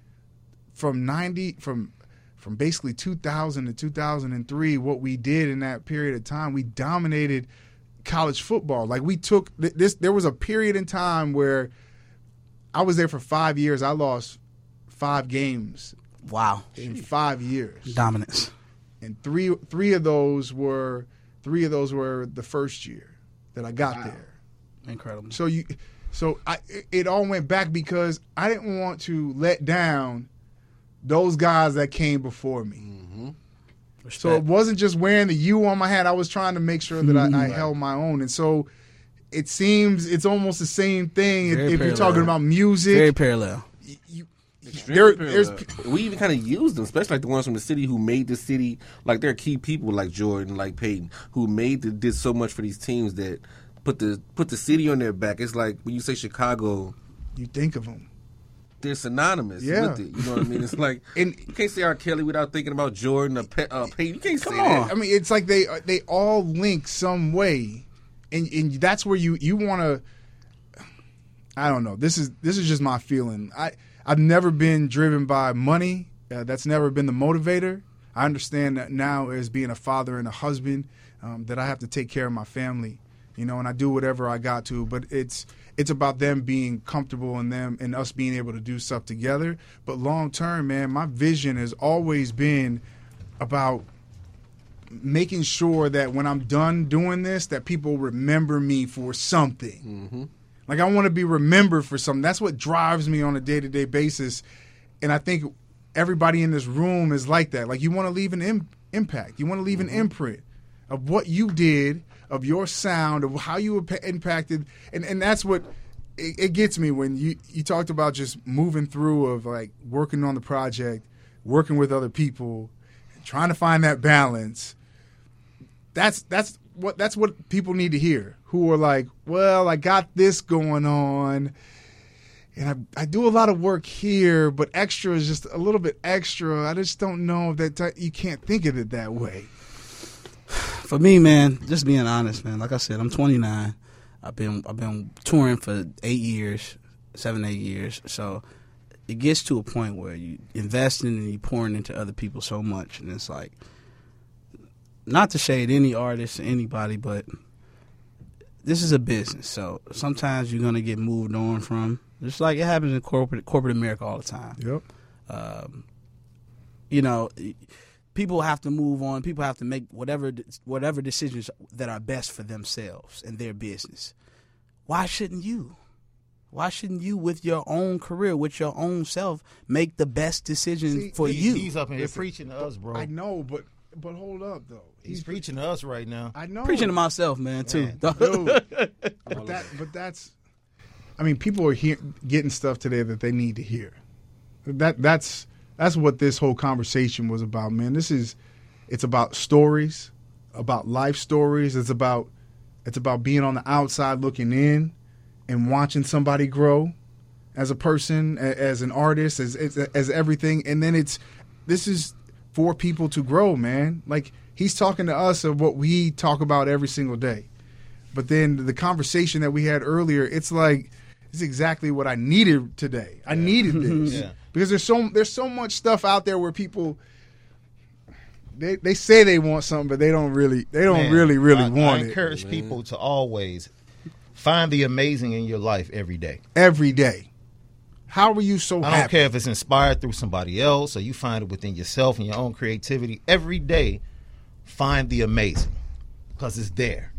from ninety from from basically two thousand to two thousand three, what we did in that period of time, we dominated college football. Like we took this, there was a period in time where I was there for five years. I lost five games. Wow. In five years. Dominance. And three three of those were three of those were the first year that I got wow. there. Incredible. So you So I, it all went back because I didn't want to let down those guys that came before me. Mm-hmm. So it wasn't just wearing the U on my hat. I was trying to make sure that I, I held my own. And so it seems it's almost the same thing Very if parallel. You're talking about music. Very parallel. You, there, there's, we even kind of used them, especially like the ones from the city who made the city. Like they're key people like Jordan, like Peyton, who made the, did so much for these teams that put the put the city on their back. It's like when you say Chicago, you think of them. They're synonymous yeah. with it. You know what I mean? It's like and you can't say R. Kelly without thinking about Jordan or Pe- uh, Peyton. You can't say on. that. I mean, it's like they they all link some way, and and that's where you you want to. I don't know. This is this is just my feeling. I I've never been driven by money. Uh, that's never been the motivator. I understand that now as being a father and a husband, um, that I have to take care of my family. You know, and I do whatever I got to, but it's it's about them being comfortable and them and us being able to do stuff together. But long term, man, my vision has always been about making sure that when I'm done doing this, that people remember me for something. Mm-hmm. Like I want to be remembered for something. That's what drives me on a day-to-day basis. And I think everybody in this room is like that. Like you want to leave an Im- impact. You want to leave mm-hmm. an imprint of what you did, of your sound, of how you were impacted. And, and that's what it, it gets me when you, you talked about just moving through of like working on the project, working with other people, trying to find that balance. That's that's what that's what people need to hear, who are like, well, I got this going on, and I, I do a lot of work here, but extra is just a little bit extra. I just don't know that t- you can't think of it that way. For me, man, just being honest, man. Like I said, I'm twenty-nine. I've been I've been touring for eight years, seven, eight years. So it gets to a point where you investing and you pouring into other people so much, and it's like, not to shade any artist or anybody, but this is a business. So sometimes you're gonna get moved on from. Just like it happens in corporate corporate America all the time. Yep. Um, you know. People have to move on. People have to make whatever whatever decisions that are best for themselves and their business. Why shouldn't you? Why shouldn't you, with your own career, with your own self, make the best decision See, for he, you? He's up in here Listen, preaching to us, bro. I know, but but hold up though. He's, he's preaching to us right now. I know. Preaching to myself, man, too. Man, dude, but that but that's. I mean, people are hear, getting stuff today that they need to hear. That that's. That's what this whole conversation was about, man. This is, it's about stories, about life stories. It's about, it's about being on the outside looking in, and watching somebody grow, as a person, as an artist, as as, as everything. And then it's, this is for people to grow, man. Like he's talking to us of what we talk about every single day, but then the conversation that we had earlier, it's like, it's exactly what I needed today. I needed this. Yeah. Because there's so there's so much stuff out there where people they they say they want something, but they don't really they don't Man, really really I, want I it encourage people to always find the amazing in your life every day. every day. How are you so I don't happy? care if it's inspired through somebody else or you find it within yourself and your own creativity. Every day, find the amazing because it's there.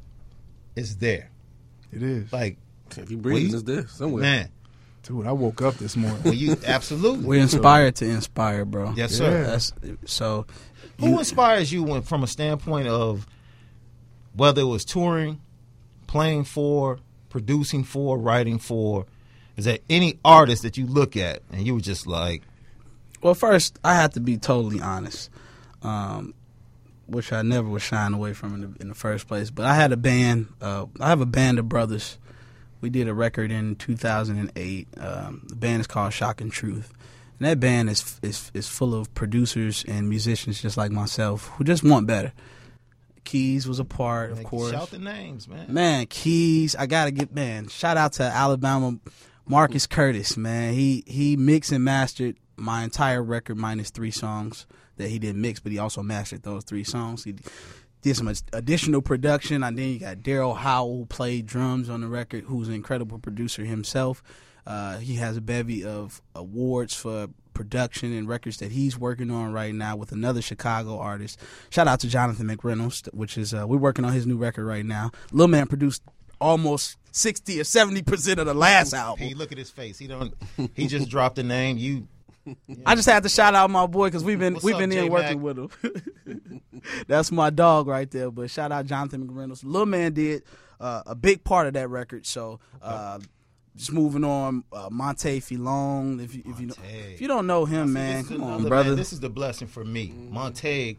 It's there. It is, Like, If you breathe, We- it's there somewhere. man, dude. I woke up this morning. when you absolutely. We're inspired to inspire, bro. Yes, sir. Yeah. That's so. Who inspires you when, from a standpoint of whether it was touring, playing for, producing for, writing for? Is there any artist that you look at and you were just like, Well, first, I have to be totally honest, um, which I never was shying away from in the, in the first place. But I had a band. Uh, I have a band of brothers. We did a record in two thousand eight. Um, the band is called Shock and Truth. And that band is, is is full of producers and musicians just like myself who just want better. Keys was a part, of like, course. shout the names, man. Man, Keys, I gotta get man. Shout out to Alabama Marcus Curtis, man. He he mixed and mastered my entire record minus three songs that he didn't mix, but he also mastered those three songs. He did some additional production, and then you got Daryl Howell, who played drums on the record, who's an incredible producer himself. Uh, he has a bevy of awards for production and records that he's working on right now with another Chicago artist. Shout out to Jonathan McReynolds, which is uh, we're working on his new record right now. Lil Man produced almost sixty or seventy percent of the last album. Hey, look at his face. He don't. He just dropped a name. You. I just had to shout out my boy because we've been What's we've up, been in J-Mac? working with him. That's my dog right there. But shout out Jonathan McReynolds. Lil Man did uh, a big part of that record. So uh, just moving on, uh, Monte Filon. If you if you know, Monte. if you don't know him, See, man, this is come on, another- brother. man, this is the blessing for me. Montag,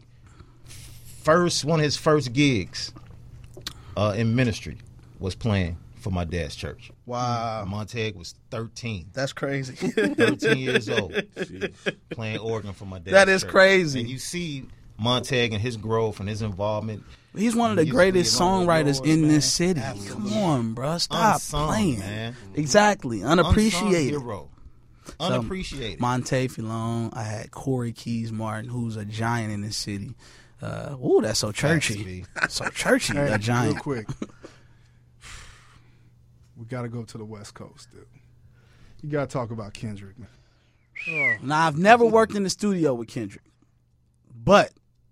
first one of his first gigs uh, in ministry was playing for my dad's church. Wow, Montag was thirteen. that's crazy. thirteen years old, playing organ for my dad. That is crazy. And you see Montag and his growth and his involvement. He's one of the Musically greatest along with songwriters yours, in man. this city. Absolutely. Come on, bro, stop Unsung, playing. man. Exactly, Unsung unappreciated. hero. So, Unappreciated. Monte Filon. I had Corey Keys Martin, who's a giant in this city. Uh, ooh, that's so churchy. So churchy, Hey, a giant. real quick, we got to go to the West Coast, dude. You got to talk about Kendrick, man. Oh, Now, I've never worked in the studio with Kendrick, but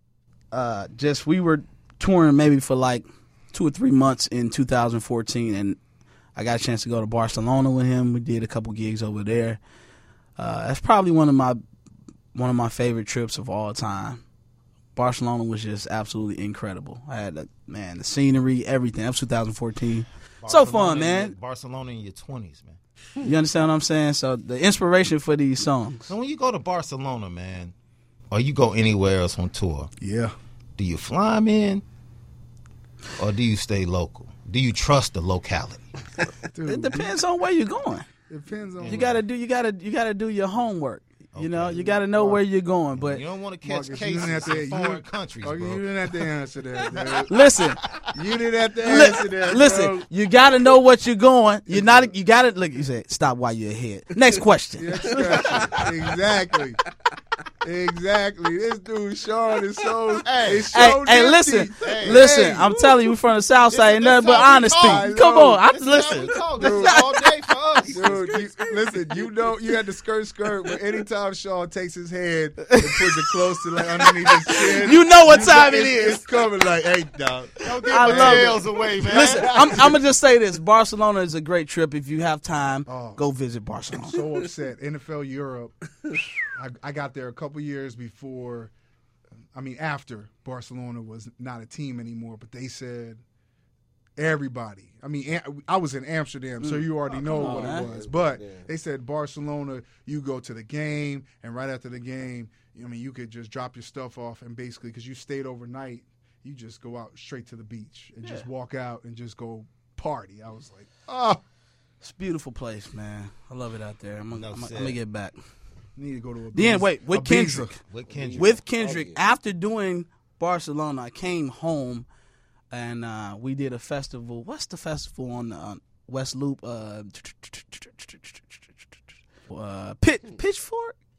uh, just we were touring maybe for like two or three months in two thousand fourteen, and I got a chance to go to Barcelona with him. We did a couple gigs over there. Uh, that's probably one of my one of my favorite trips of all time. Barcelona was just absolutely incredible. I had the, man the scenery, everything. That was two thousand fourteen. So fun, Barcelona in man. your- Barcelona in your twenties, man. You understand what I'm saying? So the inspiration for these songs. So when you go to Barcelona, man, or you go anywhere else on tour, yeah. do you fly 'em in, or do you stay local? Do you trust the locality? Dude, It depends on where you're going. It depends on You gotta do you gotta you gotta do your homework. You know, you gotta know where you're going. But You don't want to catch Marcus, you cases didn't have to, in you, foreign didn't- countries, oh, bro. you didn't have to answer that, man. listen, You didn't have to li- answer that, listen, bro. you gotta know what you're going. You're not you gotta look you said stop while you're ahead. Next question. Yes, exactly. Exactly. This dude Sean is so Hey, is Hey, so hey, nifty. listen, Hey, listen. hey. I'm telling you, we from the South Side, ain't This- nothing this but how we honesty. talk. Come on, I This is listen. how we talk. This is all day for us. Dude, you, listen, you know you had the skirt skirt, but anytime Sean takes his head and puts it close to like underneath his chin, You know what you time know it it's- is. It's coming like, hey, dog. Don't give I my love it. tails away, man. Listen, I'm, I'm gonna just say this: Barcelona is a great trip. If you have time, Oh. go visit Barcelona. So upset. N F L Europe. I, I got there a couple years before. I mean, after Barcelona was not a team anymore, but they said everybody. I mean, Am- I was in Amsterdam, so you already know on, what man. it was. But they said Barcelona, you go to the game, and right after the game, I mean, you could just drop your stuff off, and basically, because you stayed overnight, you just go out straight to the beach and just walk out and just go party. I was like, oh, It's a beautiful place, man. I love it out there. I'm gonna, No I'm gonna, said. I'm gonna get back. need to go to a Then wait, with Ibiza. Kendrick. With Kendrick. With Kendrick, after doing Barcelona, I came home and uh, we did a festival. What's the festival on the uh, West Loop? Uh, uh, Pitch, Pitchfork?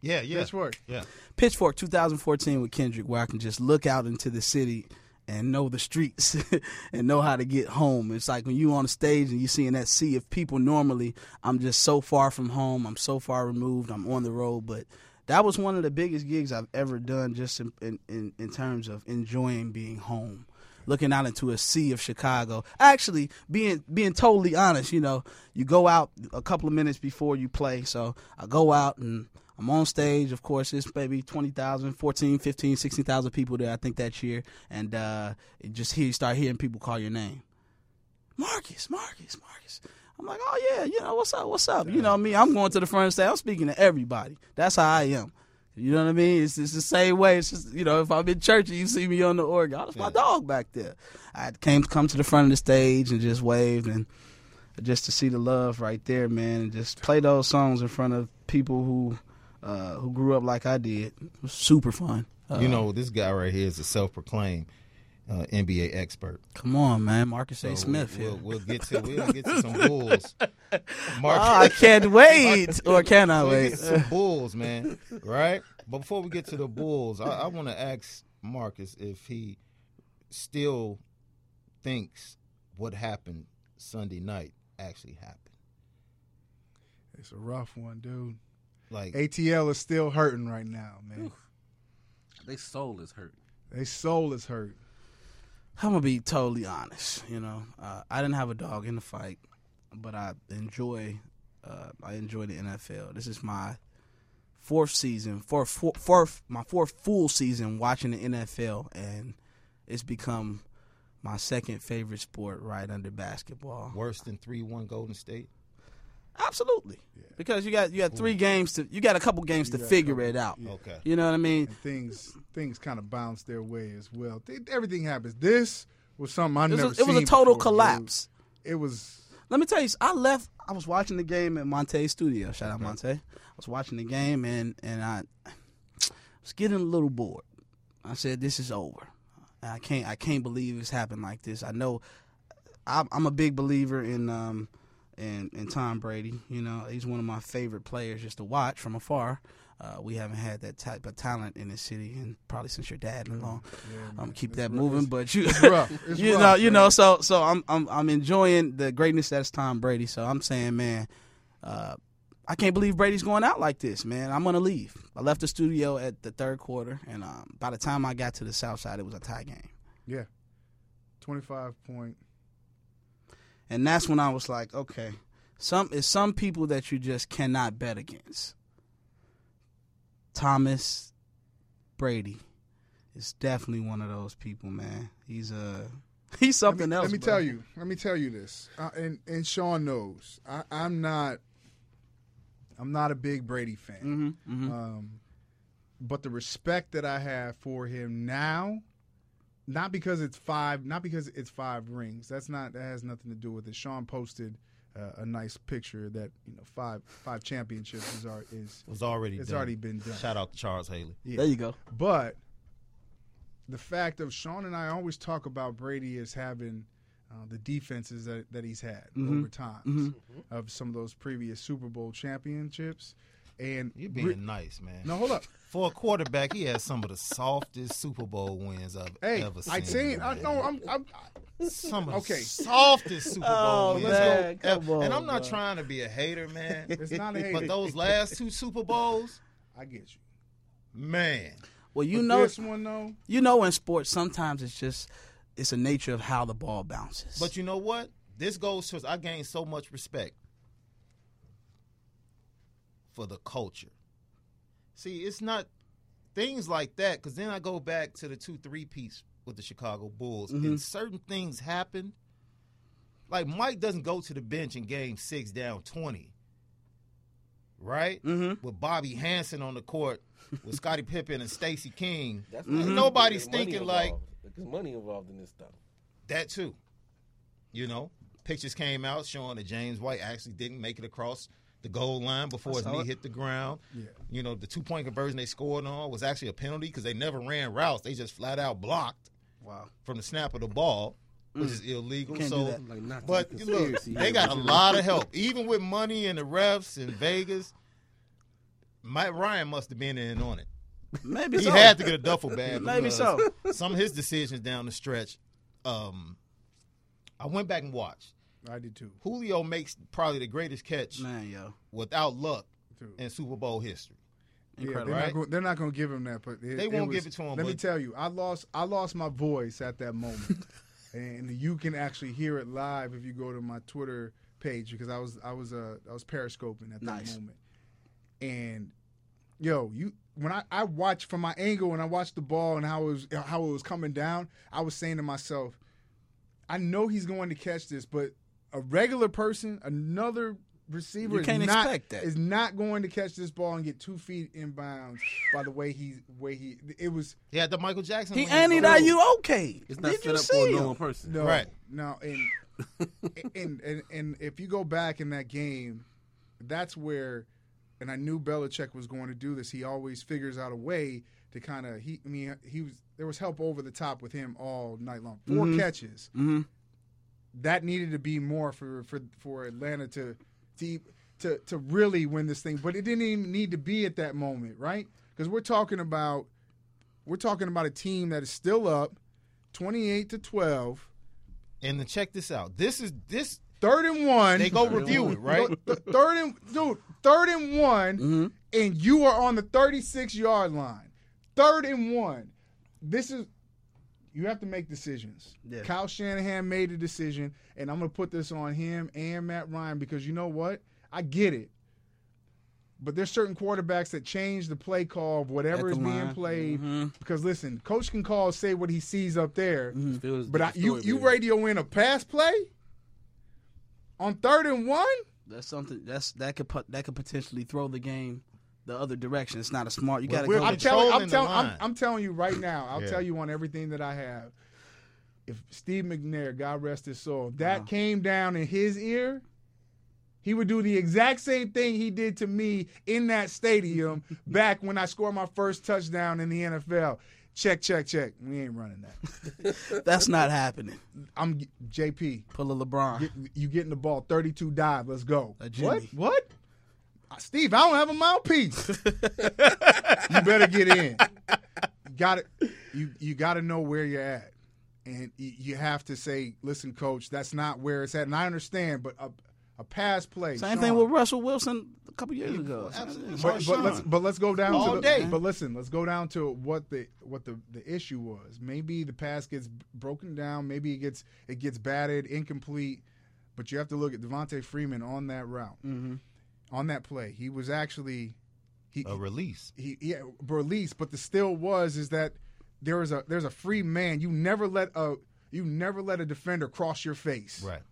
Yeah, yeah. Pitchfork. Yeah. Pitchfork twenty fourteen with Kendrick, where I can just look out into the city and know the streets and know how to get home. It's like when you on the stage and you seeing that sea of people. Normally, I'm just so far from home. I'm so far removed. I'm on the road, but that was one of the biggest gigs I've ever done, just in in, in, in terms of enjoying being home. Looking out into a sea of Chicago. Actually, being being totally honest, you know, you go out a couple of minutes before you play. So I go out and I'm on stage. Of course, it's maybe twenty thousand, fourteen, fifteen, sixteen thousand people there, I think, that year. And uh, it just hear, you start hearing people call your name. Marcus, Marcus, Marcus. I'm like, oh, yeah, you know, what's up, what's up? You know me, I'm going to the front of the stage. I'm speaking to everybody. That's how I am. You know what I mean? It's, it's the same way. It's just, you know, if I'm in church and you see me on the organ, oh, that's my dog back there. I came come to the front of the stage and just waved, and just to see the love right there, man, and just play those songs in front of people who uh, who grew up like I did. It was super fun. Uh, You know, this guy right here is a self-proclaimed uh, N B A expert. Come on, man, Marcus A. So Smith we'll, here. we'll, we'll get to we'll get to some Bulls. Marcus, Oh, I can't wait, or can I we'll wait? get to some Bulls, man. Right? But before we get to the Bulls, I, I want to ask Marcus if he still thinks what happened Sunday night actually happened. It's a rough one, dude. Like A T L is still hurting right now, man. They soul is hurt. Their soul is hurt. I'm gonna be totally honest. You know, uh, I didn't have a dog in the fight, but I enjoy. Uh, I enjoy the N F L. This is my fourth season, fourth, fourth, fourth, my fourth full season watching the N F L, and it's become my second favorite sport, right under basketball. worse than three one Golden State. Absolutely, because you got you got three games to, you got a couple games to got a figure couple. it out. Okay. You know what I mean? And things things kind of bounce their way as well. They, everything happens. This was something I've It never was, a, it seen was a total before, collapse. dude. It was Let me tell you, I left. I was watching the game at Monte's studio. Shout out Monte. I was watching the game and and I was getting a little bored. I said, "This is over. I can't. I can't believe it's happened like this." I know. I'm, I'm a big believer in um in, in Tom Brady. You know, he's one of my favorite players just to watch from afar. Uh, we haven't had that type of talent in the city, and probably since your dad and long. I'm gonna keep that moving, but you, rough. It's you rough, know, you man. know. So, so I'm, I'm, I'm enjoying the greatness that's Tom Brady. So I'm saying, man, uh, I can't believe Brady's going out like this, man. I'm gonna leave. I left the studio at the third quarter, and um, by the time I got to the South Side, it was a tie game. yeah, twenty-five point. And that's when I was like, okay, some it's some people that you just cannot bet against. Thomas Brady is definitely one of those people, man. He's a he's something let me, else. Let me bro. tell you. Let me tell you this, uh, and and Sean knows. I, I'm not. I'm not a big Brady fan. Mhm, mhm. Um, but the respect that I have for him now, not because it's five, not because it's five rings. That's not. That has nothing to do with it. Sean posted uh, a nice picture that you know five five championships is are, is Was already it's done. already been done. Shout out to Charles Haley. Yeah. There you go. But the fact of Sean and I always talk about Brady as having uh, the defenses that, that he's had Mhm. over time Mm-hmm. of some of those previous Super Bowl championships. And You're being re- nice, man. no, hold up. For a quarterback, he has some of the softest Super Bowl wins I've Hey, ever seen. I seen. I man. know. I'm. I'm Some of Okay. the softest Super Bowl Oh, wins. man, I've come ever- and on, I'm not bro. trying to be a hater, man. it's not a hate. But those last two Super Bowls, I get you. man. Well, you But know, this one though. you know, in sports, sometimes it's just it's a nature of how the ball bounces. But you know what? This goes to I gained so much respect for the culture. See, it's not things like that, because then I go back to the two three-peats with the Chicago Bulls, and certain things happen. Like Mike doesn't go to the bench in game six down twenty, right? Mm-hmm. With Bobby Hansen on the court, with Scottie Pippen and Stacey King. That's And why nobody's there's money thinking like involved. There's money involved in this stuff. that too. You know, pictures came out showing that James White actually didn't make it across the goal line before his saw knee it. hit the ground. Yeah. You know, the two-point conversion they scored on was actually a penalty because they never ran routes. They just flat out blocked wow. from the snap of the ball, which is illegal. Can't do so, that. Like not but to you the look, conspiracy they here, got but a you know. lot of help, even with money and the refs in Vegas. Matt Ryan must have been in on it. Maybe He so. had to get a duffel bag. Maybe because so. Some of his decisions down the stretch. Um, I went back and watched. I did too. Julio makes probably the greatest catch Man, yo. without luck Dude. in Super Bowl history. Yeah, Incredible. they're, right? not going, they're not going to give him that, but it, They won't was- give it to him, Let me but- tell you, I lost, I lost my voice at that moment, and you can actually hear it live if you go to my Twitter page because I was, I was, uh, I was periscoping at that Nice. moment, and yo, you when I, I watched from my angle and I watched the ball and how it was, how it was coming down, I was saying to myself, I know he's going to catch this, but a regular person, another receiver, You is can't not, expect that. is not going to catch this ball and get two feet inbounds by the way he way he it was He had the Michael Jackson. He ring. anted Oh. out you okay. It's not Did set you up see for a him? normal person. no Right. no and, and and and if you go back in that game, that's where, and I knew Belichick was going to do this. He always figures out a way to kind of he I mean he was there was help over the top with him all night long. Four catches. Mm-hmm. That needed to be more for for for Atlanta to to to to really win this thing, but it didn't even need to be at that moment, right? Because we're talking about we're talking about a team that is still up, twenty-eight to twelve, And then check this out. This is this. third and one. They go review it, right? Th- Third and dude, third and one, Mm-hmm. and you are on the thirty-six yard line. Third and one. This is you have to make decisions. Yeah. Kyle Shanahan made a decision, and I'm gonna put this on him and Matt Ryan because you know what? I get it. But there's certain quarterbacks that change the play call of whatever At is the being line. played. Mm-hmm. Because listen, coach can call, say what he sees up there, Feels but I, the you story you better. radio in a pass play on third and one. That's something that's that could put, that could potentially throw the game the other direction. It's not a smart. You Well, got to we're go. I'm with- telling, I'm, controlling the telling I'm, line. I'm telling you right now. I'll Yeah. tell you on everything that I have. If Steve McNair, God rest his soul, if that Wow. came down in his ear, he would do the exact same thing he did to me in that stadium back when I scored my first touchdown in the N F L. Check, check, check. We ain't running that. That's not happening. I'm J P. Pull a LeBron. Get, you getting the ball, thirty-two dive. Let's go. A What? Jimmy. What? Uh, Steve, I don't have a mouthpiece. You better get in. You got to you you got to know where you're at, and y- you have to say, "Listen, coach, that's not where it's at." And I understand, but a, a pass play. Same Sean, thing with Russell Wilson a couple years ago. Absolutely. But, but let's but let's go down All to the, day. But listen, let's go down to what the what the, the issue was. Maybe the pass gets broken down. Maybe it gets it gets batted, incomplete. But you have to look at Devontae Freeman on that route, Mm-hmm. on that play. He was actually he A release. he yeah released, but the still was is that there is a there's a free man. You never let a you never let a defender cross your face. Right.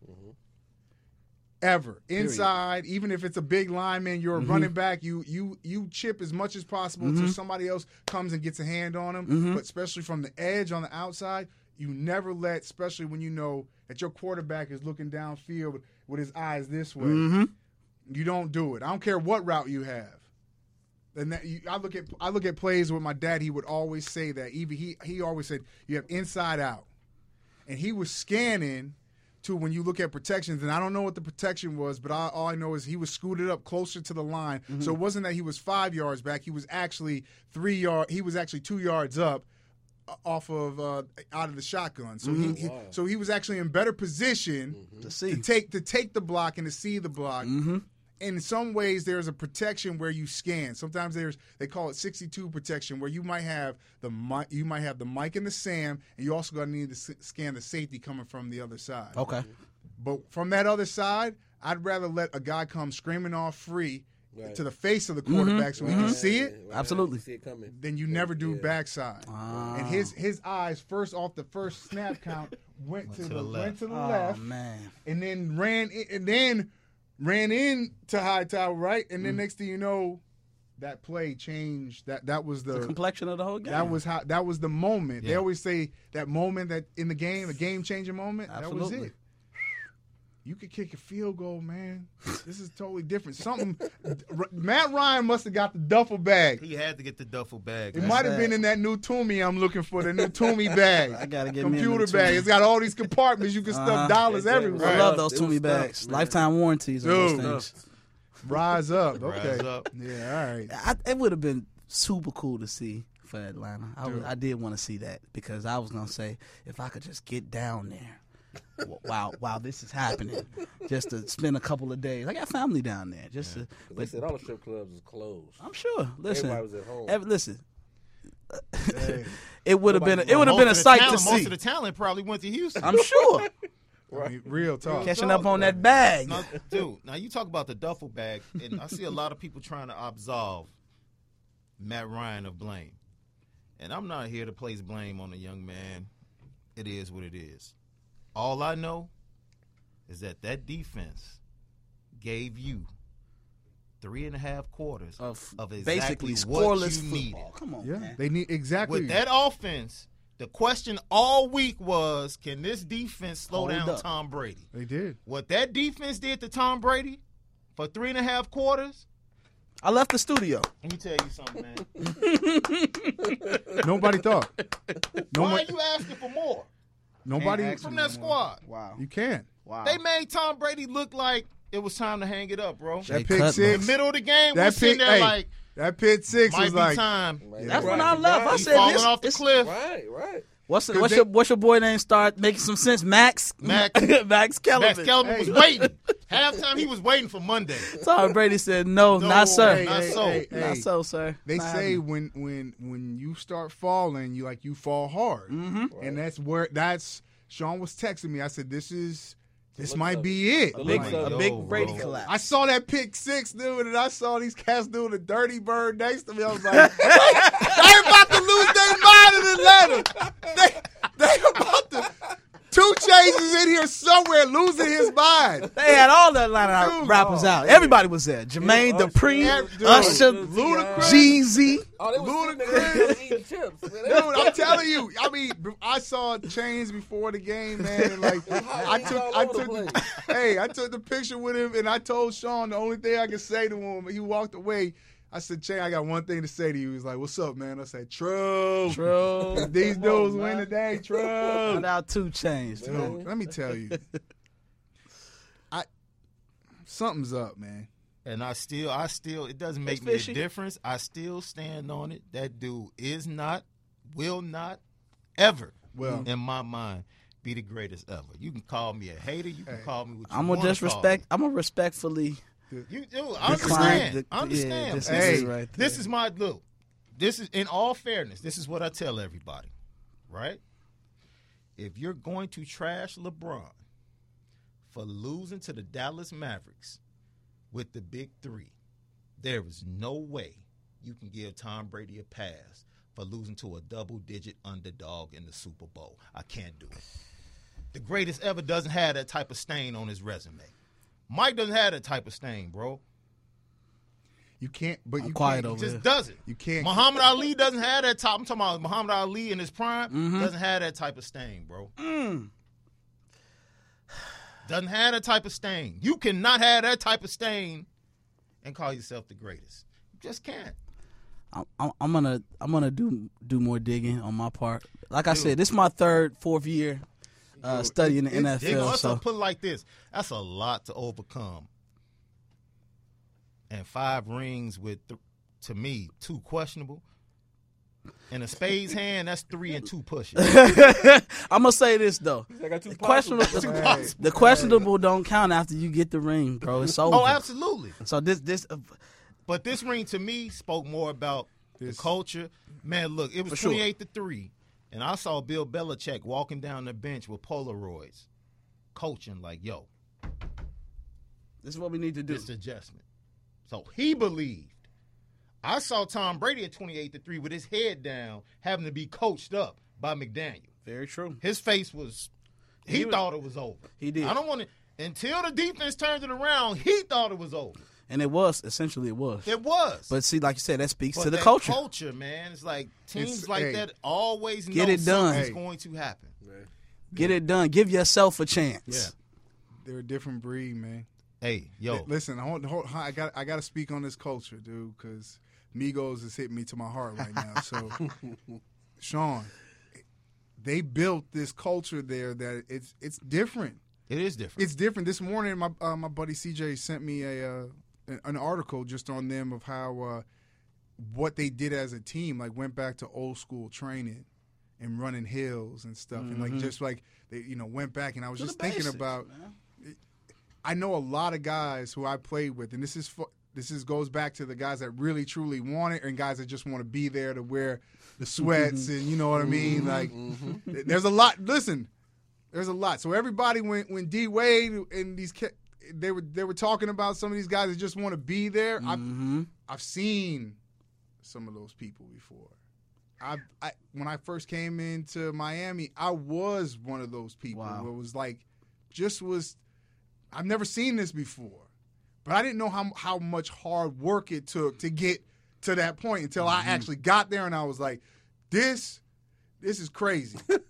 Ever inside, even if it's a big lineman, you're a running back. You you you chip as much as possible until somebody else comes and gets a hand on him. But especially from the edge on the outside, you never let, especially when you know that your quarterback is looking downfield with, with his eyes this way. You don't do it. I don't care what route you have. And that you, I look at I look at plays with my dad. He would always say that. Even he he always said you have inside out, and he was scanning. To when you look at protections, and I don't know what the protection was, but I, all I know is he was scooted up closer to the line. Mm-hmm. So it wasn't that he was five yards back; he was actually three yard. He was actually two yards up uh, off of uh, out of the shotgun. So he, he so he was actually in better position To see. to take to take the block and to see the block. Mm-hmm. In some ways, there's a protection where you scan. Sometimes there's they call it sixty-two protection, where you might have the mi- you might have the Mike and the Sam, and you also got to need to s- scan the safety coming from the other side. Okay. But from that other side, I'd rather let a guy come screaming off free Right. to the face of the quarterback so he can see it. Right, Absolutely. See it coming. Then you never do Yeah. backside. Ah. And his his eyes first off the first snap count went to, to the, the left. went to the Oh left, man. and then ran in, and then ran in to Hightower, right? And Mm. then next thing you know, that play changed. That that was the, The complexion of the whole game. that was how that was the moment. They Yeah. always say that moment that in the game, a game changing moment. That was Absolutely. it. You could kick a field goal, man. This is totally different. Something. Matt Ryan must have got the duffel bag. He had to get the duffel bag. It man. might have sad. been in that new Toomey I'm looking for, the new Toomey bag. I gotta get me a computer new bag. Toomey. It's got all these compartments. You can stuff Uh-huh. dollars Exactly. everywhere. I Right. love those It was Toomey stuff, bags. man. Lifetime warranties on Dude. those things. Rise up. Rise Okay. up. Yeah, all right. I, it would have been super cool to see for Atlanta. I, would, I did want to see that because I was gonna say if I could just get down there while while this is happening, just to spend a couple of days. I got family down there. Just Yeah. to, They but said all the strip clubs is closed. I'm sure. Listen, Everybody was at home. every- listen. Hey. It would have been a, it would have Most been a of the sight talent, to Most see. of the talent probably went to Houston. I'm sure I mean, real talk. catching up on that bag. Now, dude, now you talk about the duffel bag, and I see a lot of people trying to absolve Matt Ryan of blame. And I'm not here to place blame on the young man. It is what it is. All I know is that that defense gave you three and a half quarters Of, of exactly basically what scoreless you football. needed. Come on, Yeah, man. they need exactly. With that offense, the question all week was, can this defense slow Hold down up. Tom Brady? They did. What that defense did to Tom Brady for three and a half quarters, I left the studio. let me tell you something, man. Nobody thought. No Why one, are you asking for more nobody. Can't ask from me that no more. squad? Wow, You can't. wow. They made Tom Brady look like it was time to hang it up, bro. That Jay pick Cutler. six. Middle of the game, we're That sitting pick. there Hey, like, that pick six might was be like. time. That's Right, when I left. I right. He said falling this. off the this- cliff. Right, right. What's the, 'Cause what's they- your what's your boy name? Start making some sense. Max Max- Max Kellerman. Max Kellerman was waiting. Halftime, he was waiting for Monday. Tom Brady said, "No, No, not sir, Hey, Not hey, so. hey, not hey. so, sir." They Not say happening. when when when you start falling, you like you fall hard, mm-hmm. and that's where that's. Sean was texting me. I said, "This is this looks might of be it." The big, looks Yo, of a big bro. Brady collapse. I saw that pick six, dude, and I saw these cats doing a dirty bird next to me. I was like, "They about to lose their mind in Atlanta. They they about to." Two Chainz is in here somewhere losing his mind. They had all the Atlanta Dude, rappers oh, out. Everybody was there. Jermaine Usher, Dupri, dude, Usher, Ludacris. Jeezy. Oh, they was sitting Ludacris. there eating chips. Man. Dude, I'm telling you. I mean, I saw Chainz before the game, man. And like, I He's took, all I over the took, place. hey, I took the picture with him, and I told Sean the only thing I could say to him. He walked away. I said, Chain, I got one thing to say to you. He's like, "What's up, man?" I said, "True, True. These Come dudes on, win man. today, true." Shout out two Chainz. too. Dude, let me tell you, I something's up, man. And I still, I still, it doesn't make It's me a fishy. difference. I still stand on it. That dude is not, will not, ever, Well- in my mind, be the greatest ever. You can call me a hater. You can Hey. call me what you I'm want gonna to call disrespect. me. I'm gonna respectfully. You do. I decline understand. the- I understand. yeah, this This, is is, right this there. is my look. This is, in all fairness, this is what I tell everybody, right? If you're going to trash LeBron for losing to the Dallas Mavericks with the big three, there is no way you can give Tom Brady a pass for losing to a double-digit underdog in the Super Bowl. I can't do it. The greatest ever doesn't have that type of stain on his resume. Mike doesn't have that type of stain, bro. You can't, but I'm you quiet can't, over Just here. doesn't. You can't. Muhammad Ali doesn't have that type. I'm talking about Muhammad Ali in his prime. Mm-hmm. Doesn't have that type of stain, bro. Mm. Doesn't have that type of stain. You cannot have that type of stain and call yourself the greatest. You just can't. I'm, I'm, I'm gonna I'm gonna do do more digging on my part. Like I said, this is my third, fourth year uh, studying the it- N F They L. gonna So put it like this. That's a lot to overcome. And five rings with, th- to me, two questionable. In a spade's hand, that's three and two pushes. I'm gonna say this though: I got two the questionable, possible. the, Hey, the questionable don't count after you get the ring, bro. It's over. Oh, absolutely. So this this uh, But this ring to me spoke more about This- the culture. Man, look, it was For sure. twenty-eight to three, and I saw Bill Belichick walking down the bench with Polaroids, coaching like, "Yo, this is what we need to do. this adjustment." So he believed. I saw Tom Brady at twenty-eight to three with his head down, having to be coached up by McDaniel. Very true. His face was, he, He was- thought it was over. He did. I don't want to, until the defense turned it around, he thought it was over. And it was essentially it was. It was. But see, like you said, that speaks But to the that culture. culture, man. It's like teams It's- like hey, that always get know it done. something's Hey. going to happen. Get it done. Give yourself a chance. Yeah. They're a different breed, man. Hey, yo, Listen, hold, hold, I got I got to speak on this culture, dude, because Migos is hitting me to my heart right now. So, Sean, they built this culture there that it's it's different. it is different. It's different. This morning, my uh, my buddy C J sent me a uh, an, an article just on them of how uh, what they did as a team, like went back to old school training and running hills and stuff, mm-hmm. and like just like they you know went back, and I was to just the thinking basics, about. man. I know a lot of guys who I played with, and this is fu- this is goes back to the guys that really truly want it, and guys that just want to be there to wear the sweats, and you know what I mean. Like, Mm-hmm. there's a lot. Listen, there's a lot. So everybody, when when D Wade and these ki- they were they were talking about some of these guys that just want to be there. Mm-hmm. I've I've seen some of those people before. I, I when I first came into Miami, I was one of those people Wow. where it was like, just was. I've never seen this before, but I didn't know how how much hard work it took to get to that point until Mm-hmm. I actually got there, and I was like, this. This is crazy. like,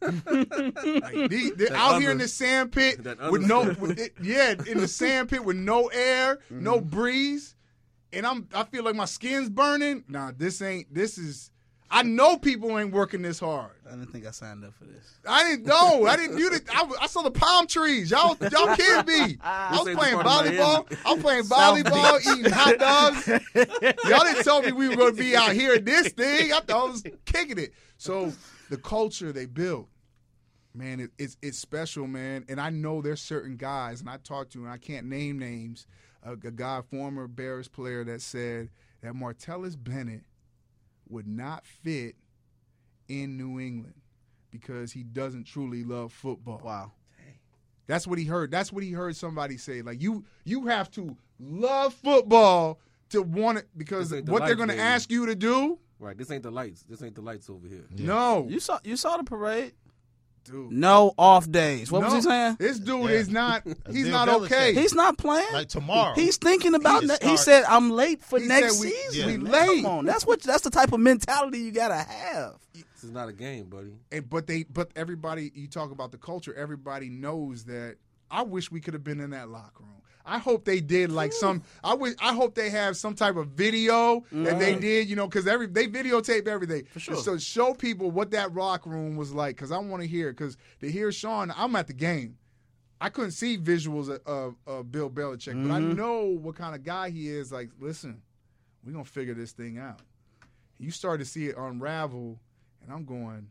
they, they're out under- here in the sand pit that with no, understand. with it, yeah, in the sand pit with no air, Mm-hmm. no breeze, and I'm I feel like my skin's burning. Nah, this ain't. This is. I know people ain't working this hard. I didn't think I signed up for this. I didn't know. I didn't do the. I, I saw the palm trees. Y'all, y'all kidding me. I was ain't playing the part of volleyball. I was playing South volleyball, eating hot dogs. Y'all didn't tell me we were going to be out here at this thing. I thought I was kicking it. So the culture they built, man, it, it's it's special, man. And I know there's certain guys, and I talked to, and I can't name names, a, a guy, former Bears player, that said that Martellus Bennett would not fit in New England because he doesn't truly love football. Wow. That's what he heard. That's what he heard somebody say. Like, you you have to love football to want it, because This ain't the what they're lights, going to baby. ask you to do, Right. This ain't the lights. This ain't the lights over here. no. You saw you saw the parade. Dude. No off days. What was No. he saying? This dude Yeah. is not, he's Bill not Belichick. okay. He's not playing. Like tomorrow. He's thinking about. He Ne- just he start- said, "I'm late for He next said we- season." we man. late. Come on, that's what. That's the type of mentality you gotta have. This is not a game, buddy. And, but they, but everybody, you talk about the culture, everybody knows that. I wish we could have been in that locker room. I hope they did like some. I wish. I hope they have some type of video that they did. You know, because every they videotape everything for sure. So show people what that locker room was like. Because I want to hear. Because to hear Sean, I'm at the game. I couldn't see visuals of, of, of Bill Belichick, but I know what kind of guy he is. Like, listen, we're gonna figure this thing out. You start to see it unravel, and I'm going.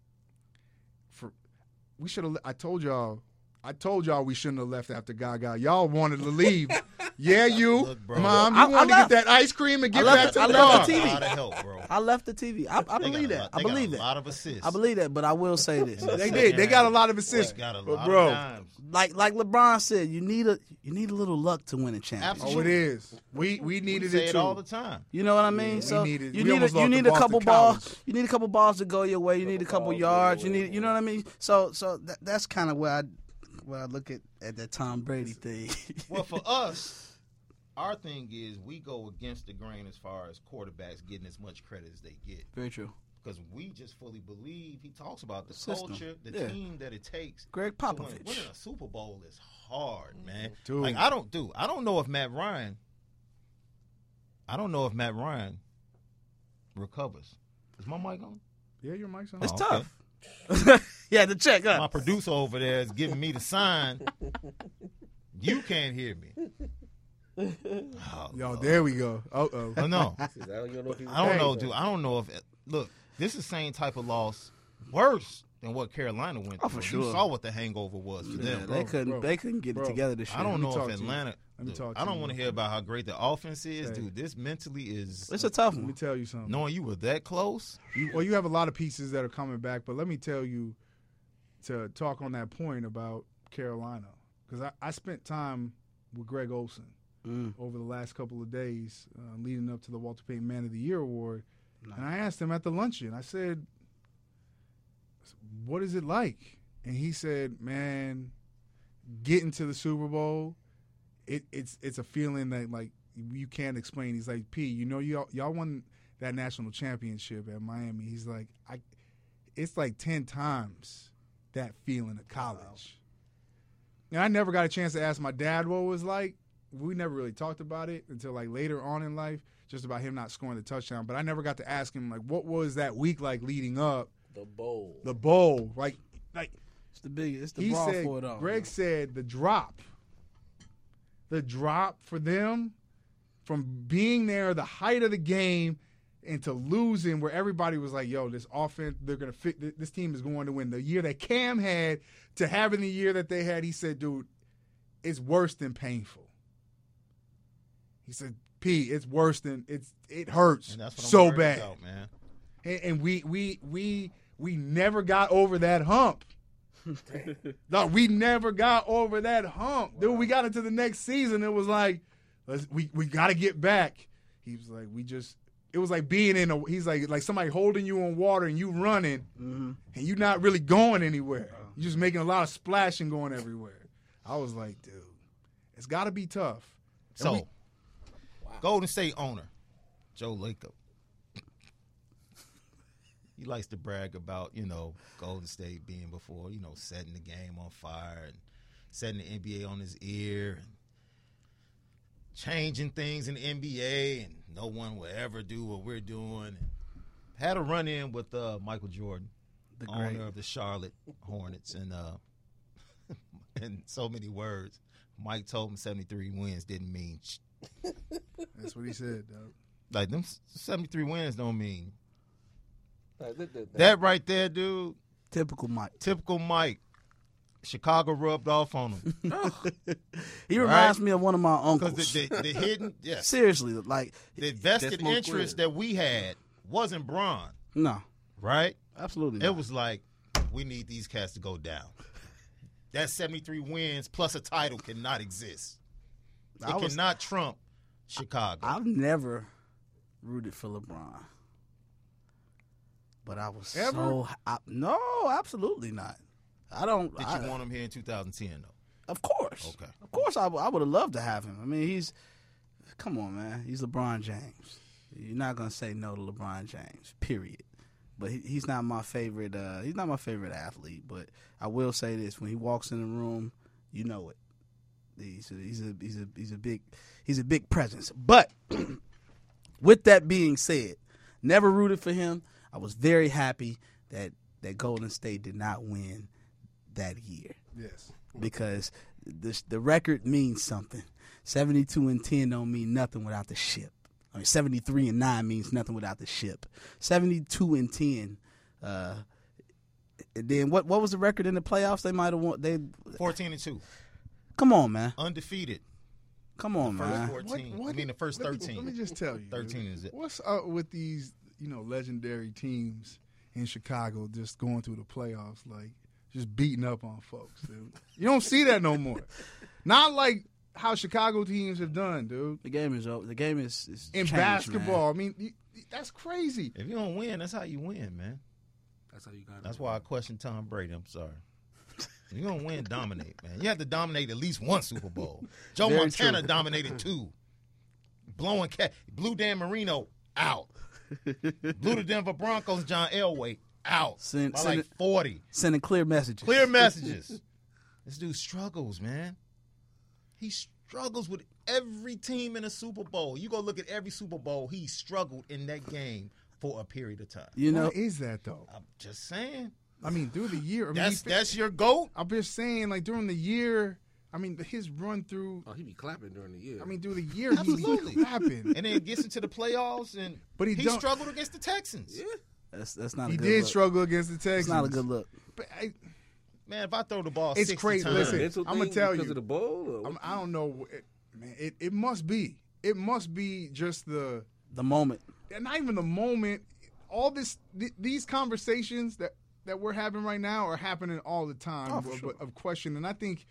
For we should have. I told y'all. I told y'all we shouldn't have left after Gaga. Y'all wanted to leave. Yeah, you, Look, bro. Mom, you I- I wanted to left- get that ice cream and get left back the- to I the left car. the T V. A lot of help, bro. I left the T V. I, I They got believe a that. lot- I they got believe a that. lot of assists. I believe that, but I will say this: They did. They got a lot of assists. Got a But lot bro, of dimes. like like LeBron said, you need a you need a little luck to win a championship. oh, it is. We we We needed say it it too. all the time. You know what I mean? we so needed- you we need a, almost you lost need the a couple Boston balls. College. You need a couple balls to go your way. You need a couple yards. You need you know what I mean? So so that, that's kind of where I where I look at at that Tom Brady thing. Well, for us, our thing is we go against the grain as far as quarterbacks getting as much credit as they get. Very true. Because we just fully believe, he talks about the System. culture, the Yeah. team that it takes. Greg to win. Popovich. Winning a Super Bowl is hard, man. Dude. Like, I don't do. I don't know if Matt Ryan, I don't know if Matt Ryan recovers. Is my mic on? Yeah, your mic's on. It's Oh, okay. tough. yeah, to check My up. producer over there is giving me the sign. You can't hear me. Oh, Yo, Lord. there we go. Oh, oh. Oh, no. I don't know if he was I don't know, playing. dude. I don't know if look. This is the same type of loss, worse than what Carolina went through. Oh, for You sure. saw what the hangover was for Yeah, them. they couldn't bro, they couldn't get bro. it together this year. I don't Let me know talk if to you. Atlanta. Let me look, talk to I don't you want to real hear about how great the offense is, Hey. dude. This mentally is. It's a tough Let me one. tell you something. knowing you were that close. You, well, you have a lot of pieces that are coming back, but let me tell you to talk on that point about Carolina, because I, I spent time with Greg Olson Mm. over the last couple of days uh, leading up to the Walter Payton Man of the Year award, and I asked him at the luncheon, I said, what is it like? And he said, man, getting to the Super Bowl, it, it's it's a feeling that, like, you can't explain. He's like, P, you know, y'all, y'all won that national championship at Miami. He's like, I, it's like ten times that feeling of college. And I never got a chance to ask my dad what it was like. We never really talked about it until like later on in life, just about him not scoring the touchdown. But I never got to ask him, like, what was that week like leading up? The bowl. The bowl. Like, like It's the big. It's the he brawl said, for it all. Greg said the drop. The drop for them, from being there, the height of the game, and to losing where everybody was like, yo, this offense, they're going to fit, this team is going to win. The year that Cam had to having the year that they had, he said, dude, it's worse than painful. He said, P, it's worse than, it's it hurts And that's what I'm so worried bad. about, man. And, and we, we, we, we never got over that hump. No, we never got over that hump. Then when we got into the next season, it was like, let's, we, we got to get back. He was like, we just, it was like being in a, he's like, like somebody holding you on water and you running Mm-hmm. and you not really going anywhere. You're just making a lot of splashing going everywhere. I was like, dude, it's got to be tough. And So, we- Golden State owner, Joe Lacob. He likes to brag about, you know, Golden State being before, you know, setting the game on fire and setting the N B A on his ear and changing things in the N B A and no one will ever do what we're doing. Had a run-in with uh, Michael Jordan, The owner great. of the Charlotte Hornets, and uh, in so many words, Mike told him seventy-three wins didn't mean sh- That's what he said, dog. like them seventy-three wins don't mean Like, that, that, that right there, dude. Typical Mike. Typical Mike. Chicago rubbed off on him He reminds me of one of my because uncles. the, the, the hidden, yes, Seriously, like the vested Desmond interest Quinn. that we had wasn't Bron, no, right? absolutely It not. was like we need these cats to go down. That seventy-three wins plus a title cannot exist. It I was- cannot trump Chicago. I've never rooted for LeBron, but I was Ever? so I, no, absolutely not. I don't. Did I, you want him here in two thousand ten though? Of course. Okay. Of course, I, w- I would have loved to have him. I mean, he's come on, man. He's LeBron James. You're not gonna say no to LeBron James. Period. But he, he's not my favorite. Uh, he's not my favorite athlete. But I will say this: when he walks in the room, you know it. He's a, he's a he's a he's a big he's a big presence. But with that being said, never rooted for him. I was very happy that that Golden State did not win that year Yes. because this, the record means something. seventy-two and ten don't mean nothing without the ship. I mean, seventy-three and nine means nothing without the ship. seventy-two and ten. Uh, and then what? What was the record in the playoffs? They might have won. They fourteen and two, come on, man. undefeated. Come on, First man. fourteen. I mean, the first let me- thirteen. Let me, just tell you. thirteen dude, is it. What's up with these, you know, legendary teams in Chicago just going through the playoffs, like just beating up on folks, dude? You don't see that no more. Not like how Chicago teams have done, dude. The game is over. The game is, is In changed, basketball, man. I mean, you, that's crazy. If you don't win, that's how you win, man. That's how you got it. That's why I question Tom Brady. I'm sorry. If you don't win, dominate, man. You have to dominate at least one Super Bowl. Joe Very Montana true. dominated two. Blowing cat, blew Dan Marino out. Blew the Denver Broncos, John Elway out. Send- by send like it- forty. Sending clear messages. Clear messages. This dude struggles, man. He struggles with every team in a Super Bowl. You go look at every Super Bowl, he struggled in that game for a period of time. You know, Why is that though? I'm just saying. I mean, through the year, I mean, That's he, that's your GOAT? I'm just saying, like during the year, I mean, his run through. Oh, he be clapping during the year. I mean, through the year, he Absolutely. be clapping. And then gets into the playoffs, and But he he, don't- struggled against the Texans. yeah. that's that's not. He a good did look. struggle against the Texans. It's not a good look. But I, Man, if I throw the ball It's sixty crazy. times, Listen, Mental I'ma thing tell because you. of the bowl. Or I'm, I don't know, it, man. It, it must be. It must be just the, The moment. and not even the moment. All this, th- these conversations that that we're having right now are happening all the time Oh, for of, sure. of question. And I think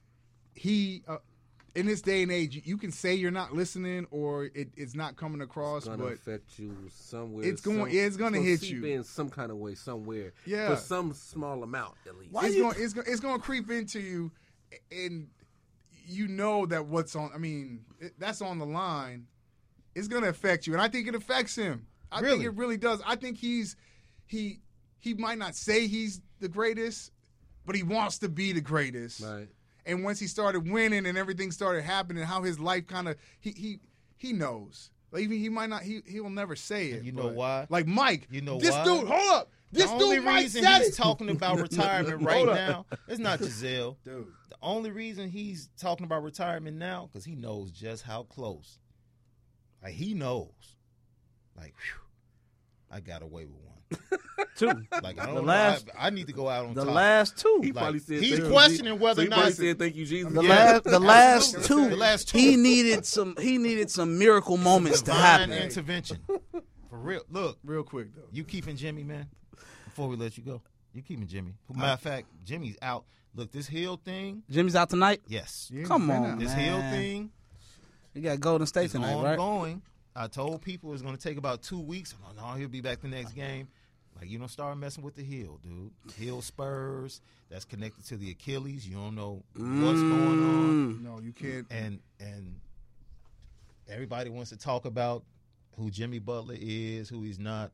he, uh, in this day and age, you can say you're not listening or it, it's not coming across, it's gonna but affect you somewhere. It's going- some- yeah, it's gonna gonna hit seep you. in some kind of way somewhere. Yeah. for some small amount at least. Why it's you- going it's going it's going to creep into you, and you know that what's on. I mean, it, that's on the line. It's going to affect you, and I think it affects him. I think Really? it really does. I think he's he he might not say he's the greatest, but he wants to be the greatest. Right. And once he started winning and everything started happening, how his life kind of he he he knows. Like even he might not he he will never say it. You know but- why? Like Mike. You know this why? dude. Hold up. This the only dude Mike reason said he's it. talking about retirement right Hold up. now is not Giselle. Dude. The only reason he's talking about retirement now because he knows just how close Like he knows. Like, whew, I got away with one. Two. Like I don't The know. last- I, I need to go out on The top. last two. He Like, probably said he's thank you, questioning Jesus. whether so he or not probably it's- said thank you, Jesus. The Yeah, last, the last absolutely. two, The last two. he needed some. He needed some miracle moments to Divine happen. intervention. For real. Look, Real quick though. you keeping Jimmy, man? Before we let you go, you keeping Jimmy. Matter of fact, Jimmy's out. Look, this Hill thing. Jimmy's out tonight. Yes. Yeah, Come he's been on, out. This man. Hill thing You got Golden State is tonight, right? ongoing. I told people it's going to take about two weeks. No, no, he'll be back the next game. Like, you don't start messing with the heel, dude. Heel Spurs, that's connected to the Achilles. You don't know what's going on. No, you can't. And and everybody wants to talk about who Jimmy Butler is, who he's not.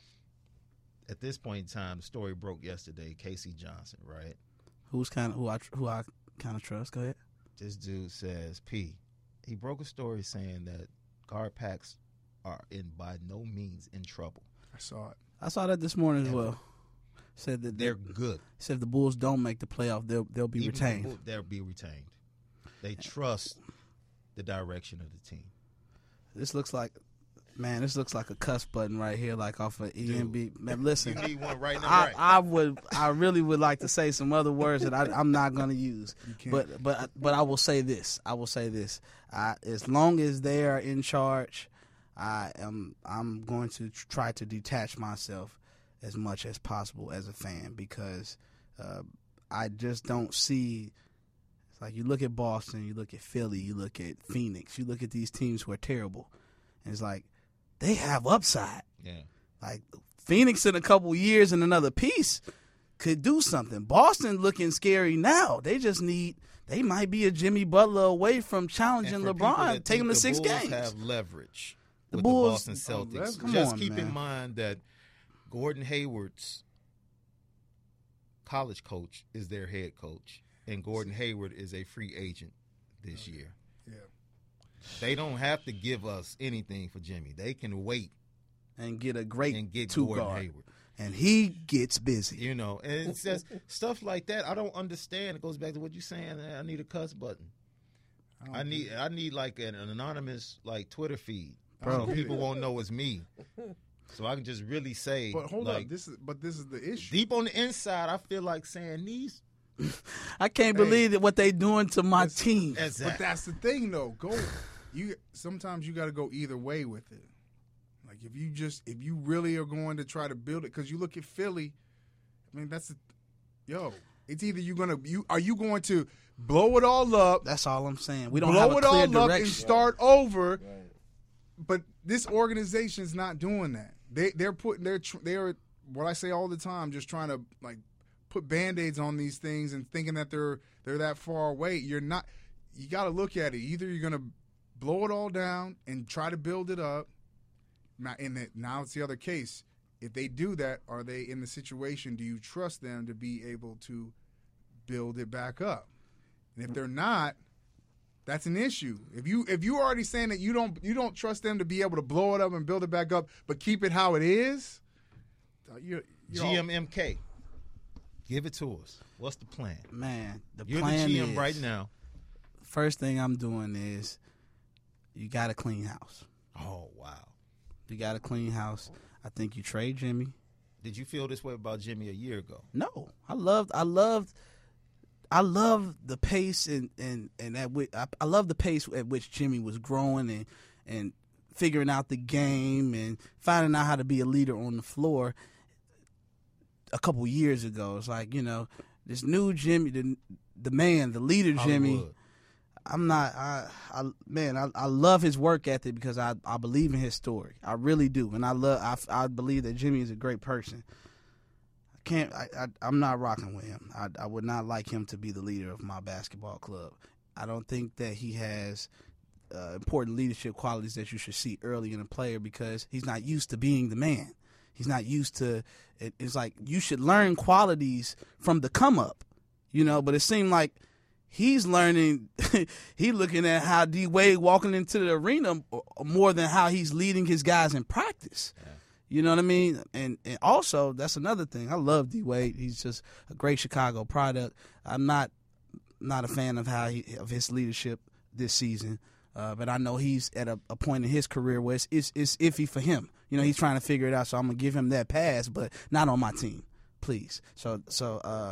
At this point in time, the story broke yesterday. Casey Johnson, right? Who's kind of who I who I kind of trust? Go ahead. This dude says, P, he broke a story saying that guard packs are in by no means in trouble. I saw it. I saw that this morning as well. Said that They're they, good. said if the Bulls don't make the playoff, they'll they'll be Even retained. the Bull- they'll be retained. They trust the direction of the team. This looks like, man, this looks like a cuss button right here, like off of E M B. Man, listen, You need one right now, I, right? I would, I really would like to say some other words that I, I'm not going to use, can't. but but but I will say this. I will say this. I, as long as they are in charge, I am I'm going to try to detach myself as much as possible as a fan because uh, I just don't see. It's like you look at Boston, you look at Philly, you look at Phoenix, you look at these teams who are terrible, and it's like they have upside. Yeah. Like Phoenix in a couple years and another piece could do something. Boston looking scary now. They just need. They might be a Jimmy Butler away from challenging And for people LeBron, that take think him to the six Bulls games. have leverage The with Bulls- the Boston Celtics. leverage? Come Just on, keep man. in mind that Gordon Hayward's college coach is their head coach, and Gordon Hayward is a free agent this year. Yeah. They don't have to give us anything for Jimmy. They can wait and get a great and get two Gordon guard. Hayward. And he gets busy. You know, and it's just stuff like that. I don't understand. It goes back to what you're saying. I need a cuss button. I need I need like an, an anonymous like Twitter feed, Bro. so people won't know it's me. So I can just really say, But hold like, up, this is but this is the issue. deep on the inside, I feel like saying these. I can't believe that what they doing to my team. But Exactly. that's the thing, though. Go, you sometimes you got to go either way with it. Like if you just if you really are going to try to build it, because you look at Philly. I mean, that's the, yo. It's either you're gonna you are you going to blow it all up, That's all I'm saying. We don't blow have a it clear all up, and direction. start over. But this organization is not doing that. They they're putting they're tr- they're what I say all the time, just trying to like put band-aids on these things and thinking that they're they're that far away. You're not. You got to look at it. Either you're gonna blow it all down and try to build it up. Now, in that now it's the other case. If they do that, are they in the situation? Do you trust them to be able to build it back up? And if they're not, that's an issue. If you if you're already saying that you don't you don't trust them to be able to blow it up and build it back up, but keep it how it is, you're, you're G M M K, give it to us. What's the plan? Man, the You're plan the G M is, right now. First thing I'm doing is you got to clean house. Oh wow. You got to clean house. I think you trade Jimmy. Did you feel this way about Jimmy a year ago? No, I loved, I loved, I loved the pace and and and at which, I, I love the pace at which Jimmy was growing and and figuring out the game and finding out how to be a leader on the floor. A couple years ago, it's like you know this new Jimmy, the the man, the leader Jimmy. Hollywood. I'm not, I, I man, I, I love his work ethic because I, I believe in his story. I really do, and I love, I, I believe that Jimmy is a great person. I can't, I, I I'm not rocking with him. I, I would not like him to be the leader of my basketball club. I don't think that he has uh, important leadership qualities that you should see early in a player because he's not used to being the man. He's not used to. It, it's like you should learn qualities from the come up, you know. But it seemed like. He's learning, he's looking at how D Wade walking into the arena more than how he's leading his guys in practice. Yeah. You know what I mean? And and also, that's another thing. I love D Wade. He's just a great Chicago product. I'm not not a fan of how he, of his leadership this season. Uh, but I know he's at a, a point in his career where it's, it's, it's iffy for him. You know, he's trying to figure it out, so I'm going to give him that pass, but not on my team, please. So, so uh,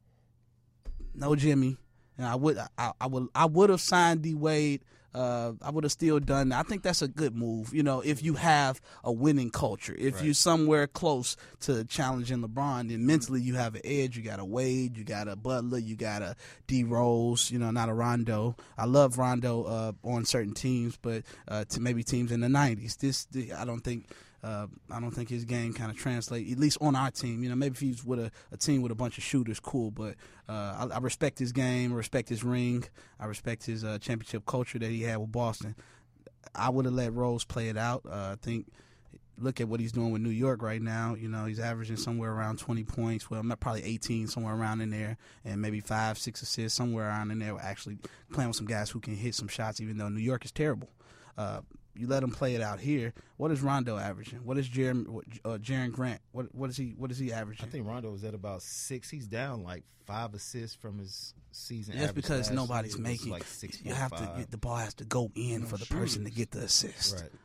no Jimmy. And I would, I, I would, I would have signed D Wade. Uh, I would have still done that. I think that's a good move, you know, if you have a winning culture. If Right. you're somewhere close to challenging LeBron, then mentally you have an edge. You got a Wade, you got a Butler, you got a D Rose, you know, not a Rondo. I love Rondo uh, on certain teams, but uh, to maybe teams in the nineties. This, the, I don't think. Uh, I don't think his game kind of translates, at least on our team. You know, maybe if he's with a, a team with a bunch of shooters, cool. But uh, I, I respect his game. I respect his ring. I respect his uh, championship culture that he had with Boston. I would have let Rose play it out. Uh, I think, look at what he's doing with New York right now. You know, he's averaging somewhere around twenty points. Well, not probably eighteen, somewhere around in there, and maybe five, six assists, somewhere around in there. Actually playing with some guys who can hit some shots, even though New York is terrible. Uh, You let him play it out here. What is Rondo averaging? What is Jaren, uh, Jaren Grant? What what is he? What is he averaging? I think Rondo was at about six. He's down like five assists from his season. That's average because last nobody's year. It was making. like six. You have to. The ball has to go in for the person to get the assist. Right.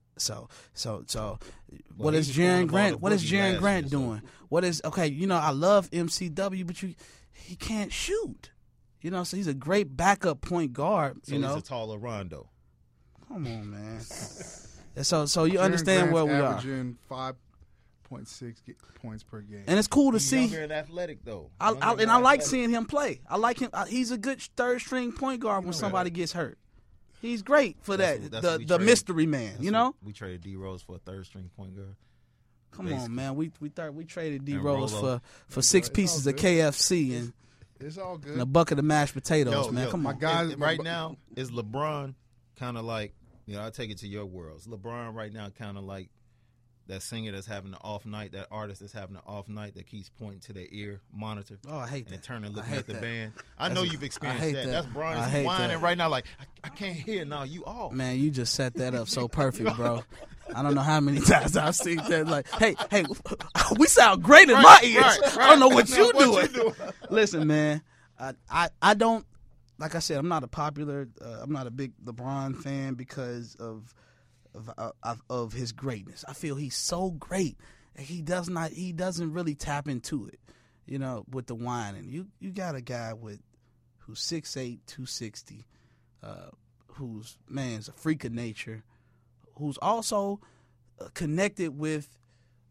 So so so, Well, what he is was throwing the Jaren ball Grant? to What is Boogie Jaren last Grant year, so- doing? What is okay? You know, I love M C W, but you he can't shoot. You know, so he's a great backup point guard. So you know, he's a taller Rondo. come on, man. And so so you Jaren understand Grant's where we are, averaging five point six points per game. and it's cool to He's see. younger and athletic though. I, Younger I, and I more like athletic. seeing him play. I like him. I, he's a good third string point guard when somebody gets hurt. He's great for That's that. what- that's the what we the traded. mystery man. That's you what- know. we traded D Rose for a third string point guard. Come basically. on, man. We we thought we traded D And Rose Rolo. for for six all pieces of good. K F C and, It's all good. and a bucket of mashed potatoes, Yo, man. yo, Come my on. guy- Is- my- right now is LeBron kind of like, you know, I take it to your worlds. LeBron right now kind of like that singer that's having an off night, that artist that's having an off night that keeps pointing to their ear monitor. Oh, I hate and that. then turning I looking hate at the that. band. I That's know a- you've I experienced hate that. that. That's Brian. I He's hate whining that. right now like, I, I can't hear now. You off. Man, you just set that up so perfect, bro. I don't know how many times I've seen that. Like, hey, hey, we sound great in my Right, ears. right, I don't know right. what you What doing. you doing? Listen, man, I, I I don't like I said. I'm not a popular. Uh, I'm not a big LeBron fan because of of, of of his greatness. I feel he's so great. And he does not. He doesn't really tap into it. You know, with the whining. You you got a guy with who's six eight, two sixty, uh, who's man's a freak of nature, who's also uh, connected with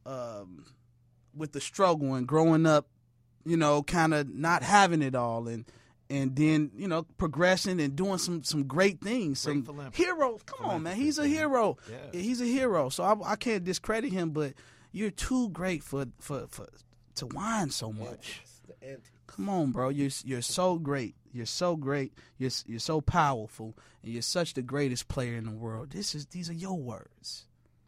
um, with the struggle and growing up, you know, kind of not having it all, and and then you know progressing and doing some some great things, Great some philanthropist. heroes. Come on, man, he's a hero. Yeah. He's a hero. So I, I can't discredit him, but you're too great for for, for to whine so much. Come on, bro. You're you're so great. You're so great. You're you're so powerful, and you're such the greatest player in the world. This is these are your words.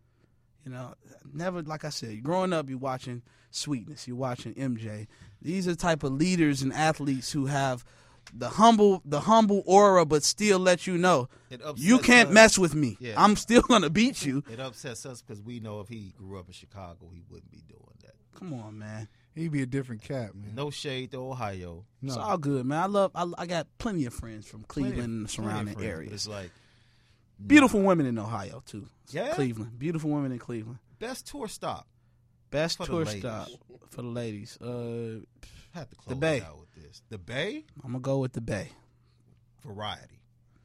You know, never like I said. Growing up, you're watching Sweetness. You're watching M J. These are the type of leaders and athletes who have the humble the humble aura, but still let you know It upsets you can't us. mess with me. Yeah. I'm still gonna beat you. It upsets us because we know if he grew up in Chicago, he wouldn't be doing that. Come on, man. He'd be a different cat, man. No shade to Ohio. It's No. all good, man. I love. I, I got plenty of friends from Plenty of- Cleveland and the plenty of surrounding friends, but areas. It's like Beautiful women in Ohio too. Yeah? Cleveland. Beautiful women in Cleveland. best tour stop. Best For the tour ladies. stop for the ladies. Uh, Have to close Bay. it out with this. The Bay I'm gonna go with the Bay. variety.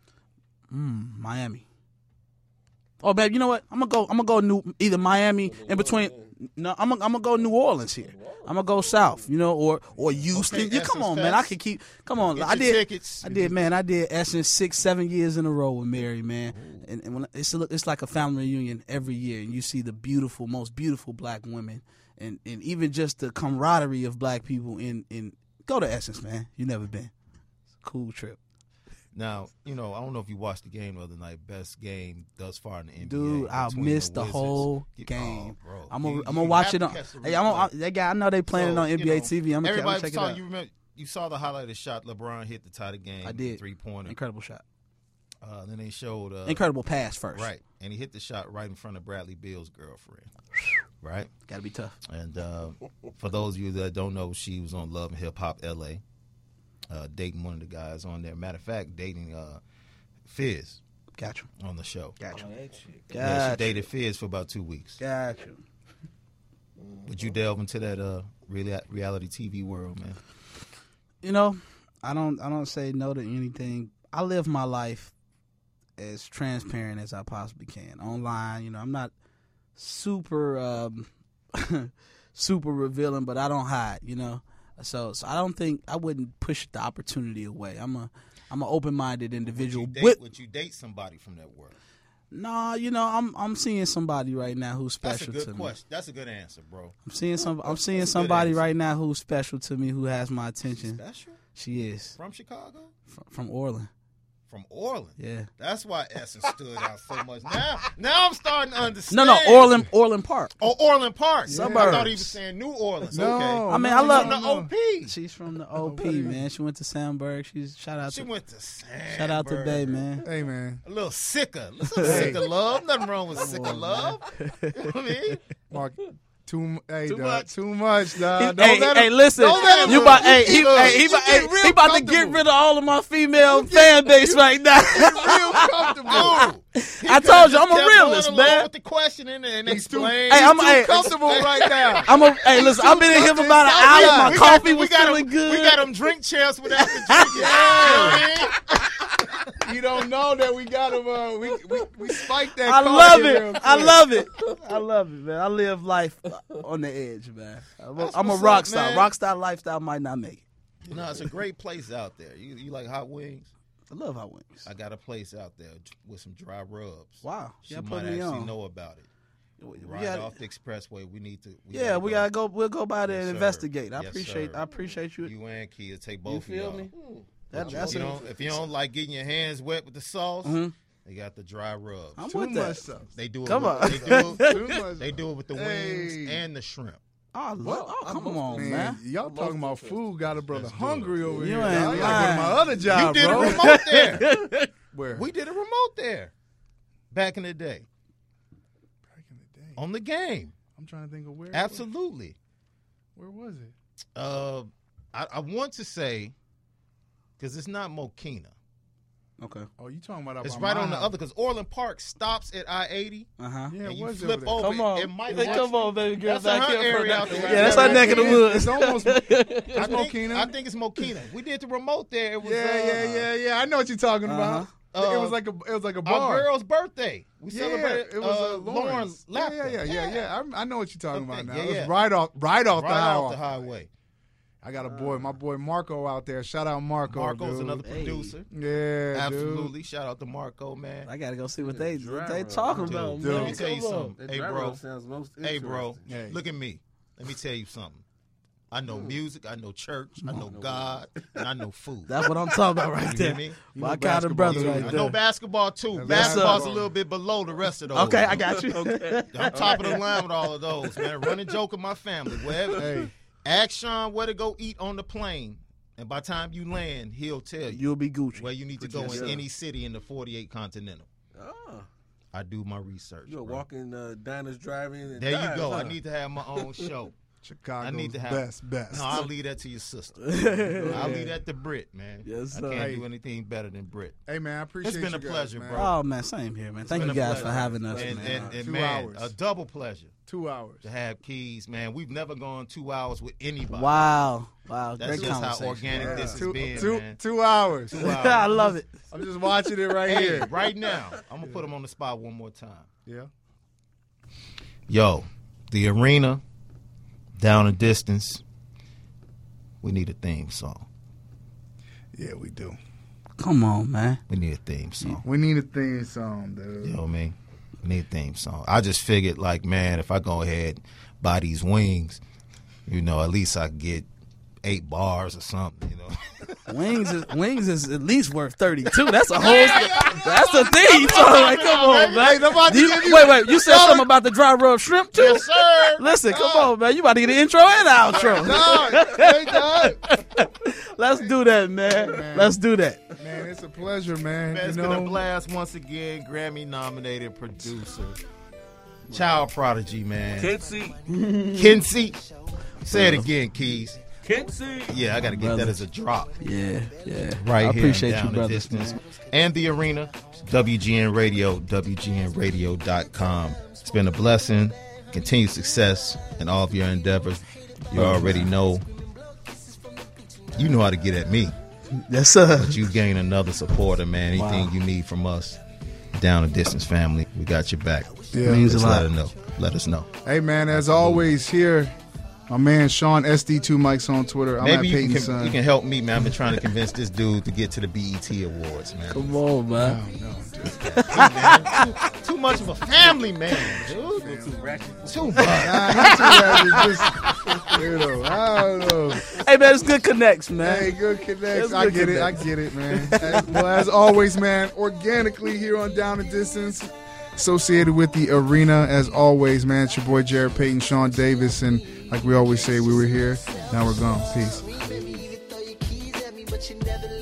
Mm, Miami. Oh, babe, you know what? I'm gonna go. I'm gonna go New either Miami in between. No, I'm gonna, I'm gonna go New Orleans here. I'm gonna go south, you know, or or Houston. Okay, you come Essence on, man. I Fest. can keep. Come on, Get I your did. tickets. I did, man. I did Essence six, seven years in a row with Mary, man. And, and when it's a, it's like a family reunion every year, and you see the beautiful, most beautiful black women, and, and even just the camaraderie of black people. In in go to Essence, man. You never been. It's a cool trip. Now, you know, I don't know if you watched the game the other night. Best game thus far in the N B A. Dude, I between missed the, Wizards. whole You- game. Oh, bro. I'm gonna You- I'm you gonna watch have it to on. catch the Hey, I'm gonna, replay. that guy, I know they playing it So, on N B A you know, T V. I'm gonna try to everybody check it saw, out. You remember? You saw the highlighted shot. LeBron hit to tie the game. I did. Three pointer. Incredible shot. Uh, then they showed uh, Incredible pass first. Right, and he hit the shot right in front of Bradley Beal's girlfriend. Right, Got to be tough. and uh, for those of you that don't know, she was on Love and Hip Hop L A, uh, dating one of the guys on there. Matter of fact, dating uh, Fizz. Got you. on the show. Got you. Yeah, she Got you. dated Fizz for about two weeks. Got you. Would you delve into that uh real- reality T V world, man? You know, I don't. I don't say no to anything. I live my life as transparent as I possibly can online. You know, I'm not super, um, super revealing, but I don't hide. You know, so so I don't think I wouldn't push the opportunity away. I'm a I'm an open minded individual. Would you, date, With, would you date somebody from that world? nah, you know, I'm I'm seeing somebody right now who's That's a special good to me. question. That's a good answer, bro. I'm seeing some. I'm seeing That's a good somebody answer. right now who's special to me, who has my attention. Special? She is From Chicago? from, from Orland. From Orland? Yeah. That's why Essence stood out so much. Now, now I'm starting to No, understand. no, Orland, Orland Park. Oh, Orland Park. I Suburbs. thought he was saying New Orleans. No, okay. I mean, no, I love- From the no, O no. P. She's from the O P, man. She went to Sandberg. She's shout out She to went to Sandberg. shout out to Bay, man. Hey, man. A little sicker. A little sicker love. Nothing wrong with sicker love. You know what I mean? Mark, too, hey, Too dog, much. Too much, dog. Don't Hey, let hey, him- listen, don't let him you look. about, hey, he, Look, hey, he, you about, get hey, real he about to get comfortable. rid of all of my female fan base right now. real comfortable. Dude, I told you, I'm a kept realist, going along man. with the questioning and He's too, explain. Hey, I'm- he's too hey, comfortable right now. I'm a, hey, listen, I've been in here for about an hour. Yeah, My we coffee got, was we got feeling him, good. We got him drink champs without the drinking. Yeah. You don't know that we got him. Uh, we, we we spiked that. I coffee love real it. I quick. love it. I love it, man. I live life on the edge, man. I'm a, That's I'm a what's rock up, star. man. Rock star lifestyle might not make it. No, it's a great place out there. You, you like hot wings? I love hot wings. I got a place out there with some dry rubs. Wow. She Y'all might put me actually on. know about it. We Right gotta- off the expressway. We need to. We yeah, we gotta go. We'll go by there Yes, and sir. investigate. I Yes, appreciate. sir. I appreciate you. You and Kia take You both of feel y'all. me? That, That, that's you a, know, if you don't like getting your hands wet with the sauce, Mhm. they got the dry rubs. I'm Too with much that. stuff. They do it. Come with, on. They do it, Too much. they do it with the Hey. wings and the shrimp. Oh, I love, oh come on, man. Man, y'all talking about food got a brother Let's do hungry it. over You here. ain't dog. I gotta go to my lying. other job, you did bro. a remote there. Where? We did a remote there back in the day Back in the day. on the game. I'm trying to think of where. it Absolutely. was. Where was it? Uh, I, I want to say because it's not Mokina. Okay. Oh, you talking about? up It's by right my on the house. other because Orland Park stops at I eighty. Uh huh. Yeah, And it you was flip over over. there. Come on, It might Hey, watch come me. on, baby girl. That's back her here area from out the- there. Yeah, that's Yeah, our neck of the It's- woods. It's almost. I It's think, Mokina. I think it's Mokina. We did the remote there. It was Yeah, uh, yeah, yeah, yeah. I know what you're talking about. Uh-huh. it Uh, was like a, it was like a Our bar. girl's birthday. We yeah, celebrated. it was uh, uh, Lauren Lawrence. Yeah, Lapton. yeah, yeah, yeah, yeah. I, I know what you're talking Okay, about now. yeah, It was yeah. right off, right off Right the off the highway. highway. I got a boy, my boy Marco out there. Shout out Marco. Marco's dude. another Hey. producer. Yeah, Absolutely. Shout out to Marco, man. I gotta go see what they what they Dry talking Dude, about. dude. man. Let me tell you Come on. something. That Hey, dry bro. rub sounds most Hey, bro. interesting. Hey. Look at me. Let me tell you something. I know music, I know church, I know God, and I know food. That's what I'm talking about right You there. hear me? My know kind of basketball, brother too. right I there. know basketball too. Yes, Basketball's sir. a little bit below the rest of those. Okay, I got you. I'm top of the line with all of those, man. Running joke in my family. Wherever, Hey. ask Sean where to go eat on the plane, and by the time you land, he'll tell you You'll be Gucci. where you need to go Yes, in sir. any city in the forty-eight continental. Oh, I do my research. you're bro. walking uh, diners, driving. And There you dives, go. huh? I need to have my own show. Chicago's I need to have best, best. No, I'll leave that to your sister. I'll leave that to Britt, man. Yes, I sir. can't Hey. do anything better than Britt. Hey man, I appreciate been you a guys, pleasure, man. bro. Oh man, same here, man. Thank been you a guys for pleasure. having us, And, man. and, and Two man, hours. a double pleasure Two hours. to have Keys, man. We've never gone two hours with anybody. Wow, wow, That's great just how conversation. organic Yeah. this has two, been, two, man. two hours. Two hours. I love it. I'm just watching it right Hey, here. right now, I'm gonna put him on the spot one more time. Yeah. Yo, the arena, down a distance. We need a theme song. Yeah, we do. Come on, man. We need a theme song. We need a theme song, dude. You know what I mean? We need a theme song. I just figured, like, man, if I go ahead buy these wings, you know, at least I can get eight bars or something, you know. Wings is wings is at least worth thirty two. That's a whole. That's the thing. So like, come on, man. I'm about to You- give you- wait, wait. You said something about the dry rub shrimp too. Yes, sir. Listen, come on, man. You about to get the intro and the outro. Dog, hey, dog. Let's do that, man. man. Let's do that. Man, it's a pleasure, man. Man, it's you been a know, blast once again. Grammy nominated producer, child prodigy, man. Kinsey. Kinsey. Say it again, Keys. Kenzie. Yeah, I got to get Brother. that as a drop. Yeah, yeah. Right I here. appreciate down you, the brother. distance. And the arena, W G N Radio, W G N radio dot com. It's been a blessing. Continued success in all of your endeavors. You already know. You know how to get at me. Yes, sir. But you gain another supporter, man. Anything Wow. you need from us, down the distance family, we got your back. Yeah. Means a Just lot. let us know. Let us know. Hey, man, as always, here, my man Sean S D two Mics on Twitter. I'm Maybe at you Peyton can, Son. you can help me, man. I've been trying to convince this dude to get to the B E T Awards, man. Come on, man. Too much of a family man, dude. Too much. Nah, not too bad. It's just, you know, I don't know. Hey, man, it's good connects, man. Hey, good connects. That's I good get it. I connects. get it, man. As, well, as always, man, organically here on Down the Distance, associated with the arena. As always, man, it's your boy Jared Payton, Sean Davis, and like we always say, we were here. Now we're gone. Peace. Baby, you can throw your keys at me, but you never